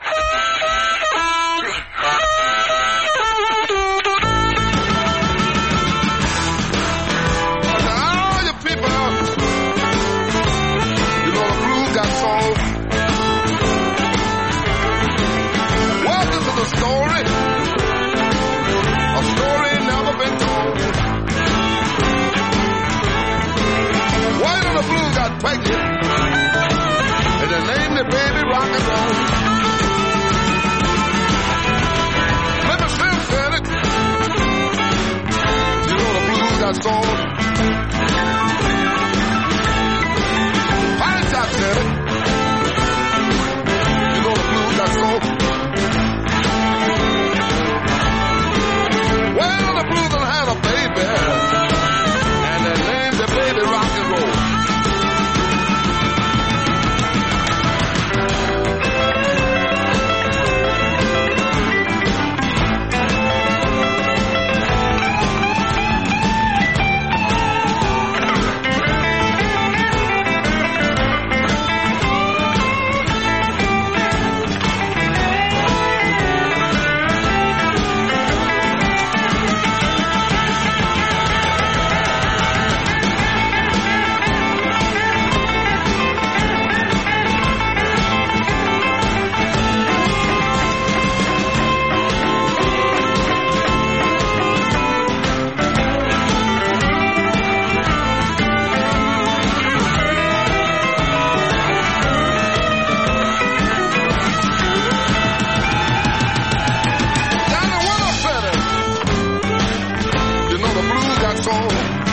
And they named the baby rock and roll. Memphis Slim said it. You know the blues got soul. Pine Top said it. You know the blues got soul. Well, the blues done had a baby. And they named the baby rock and roll. go.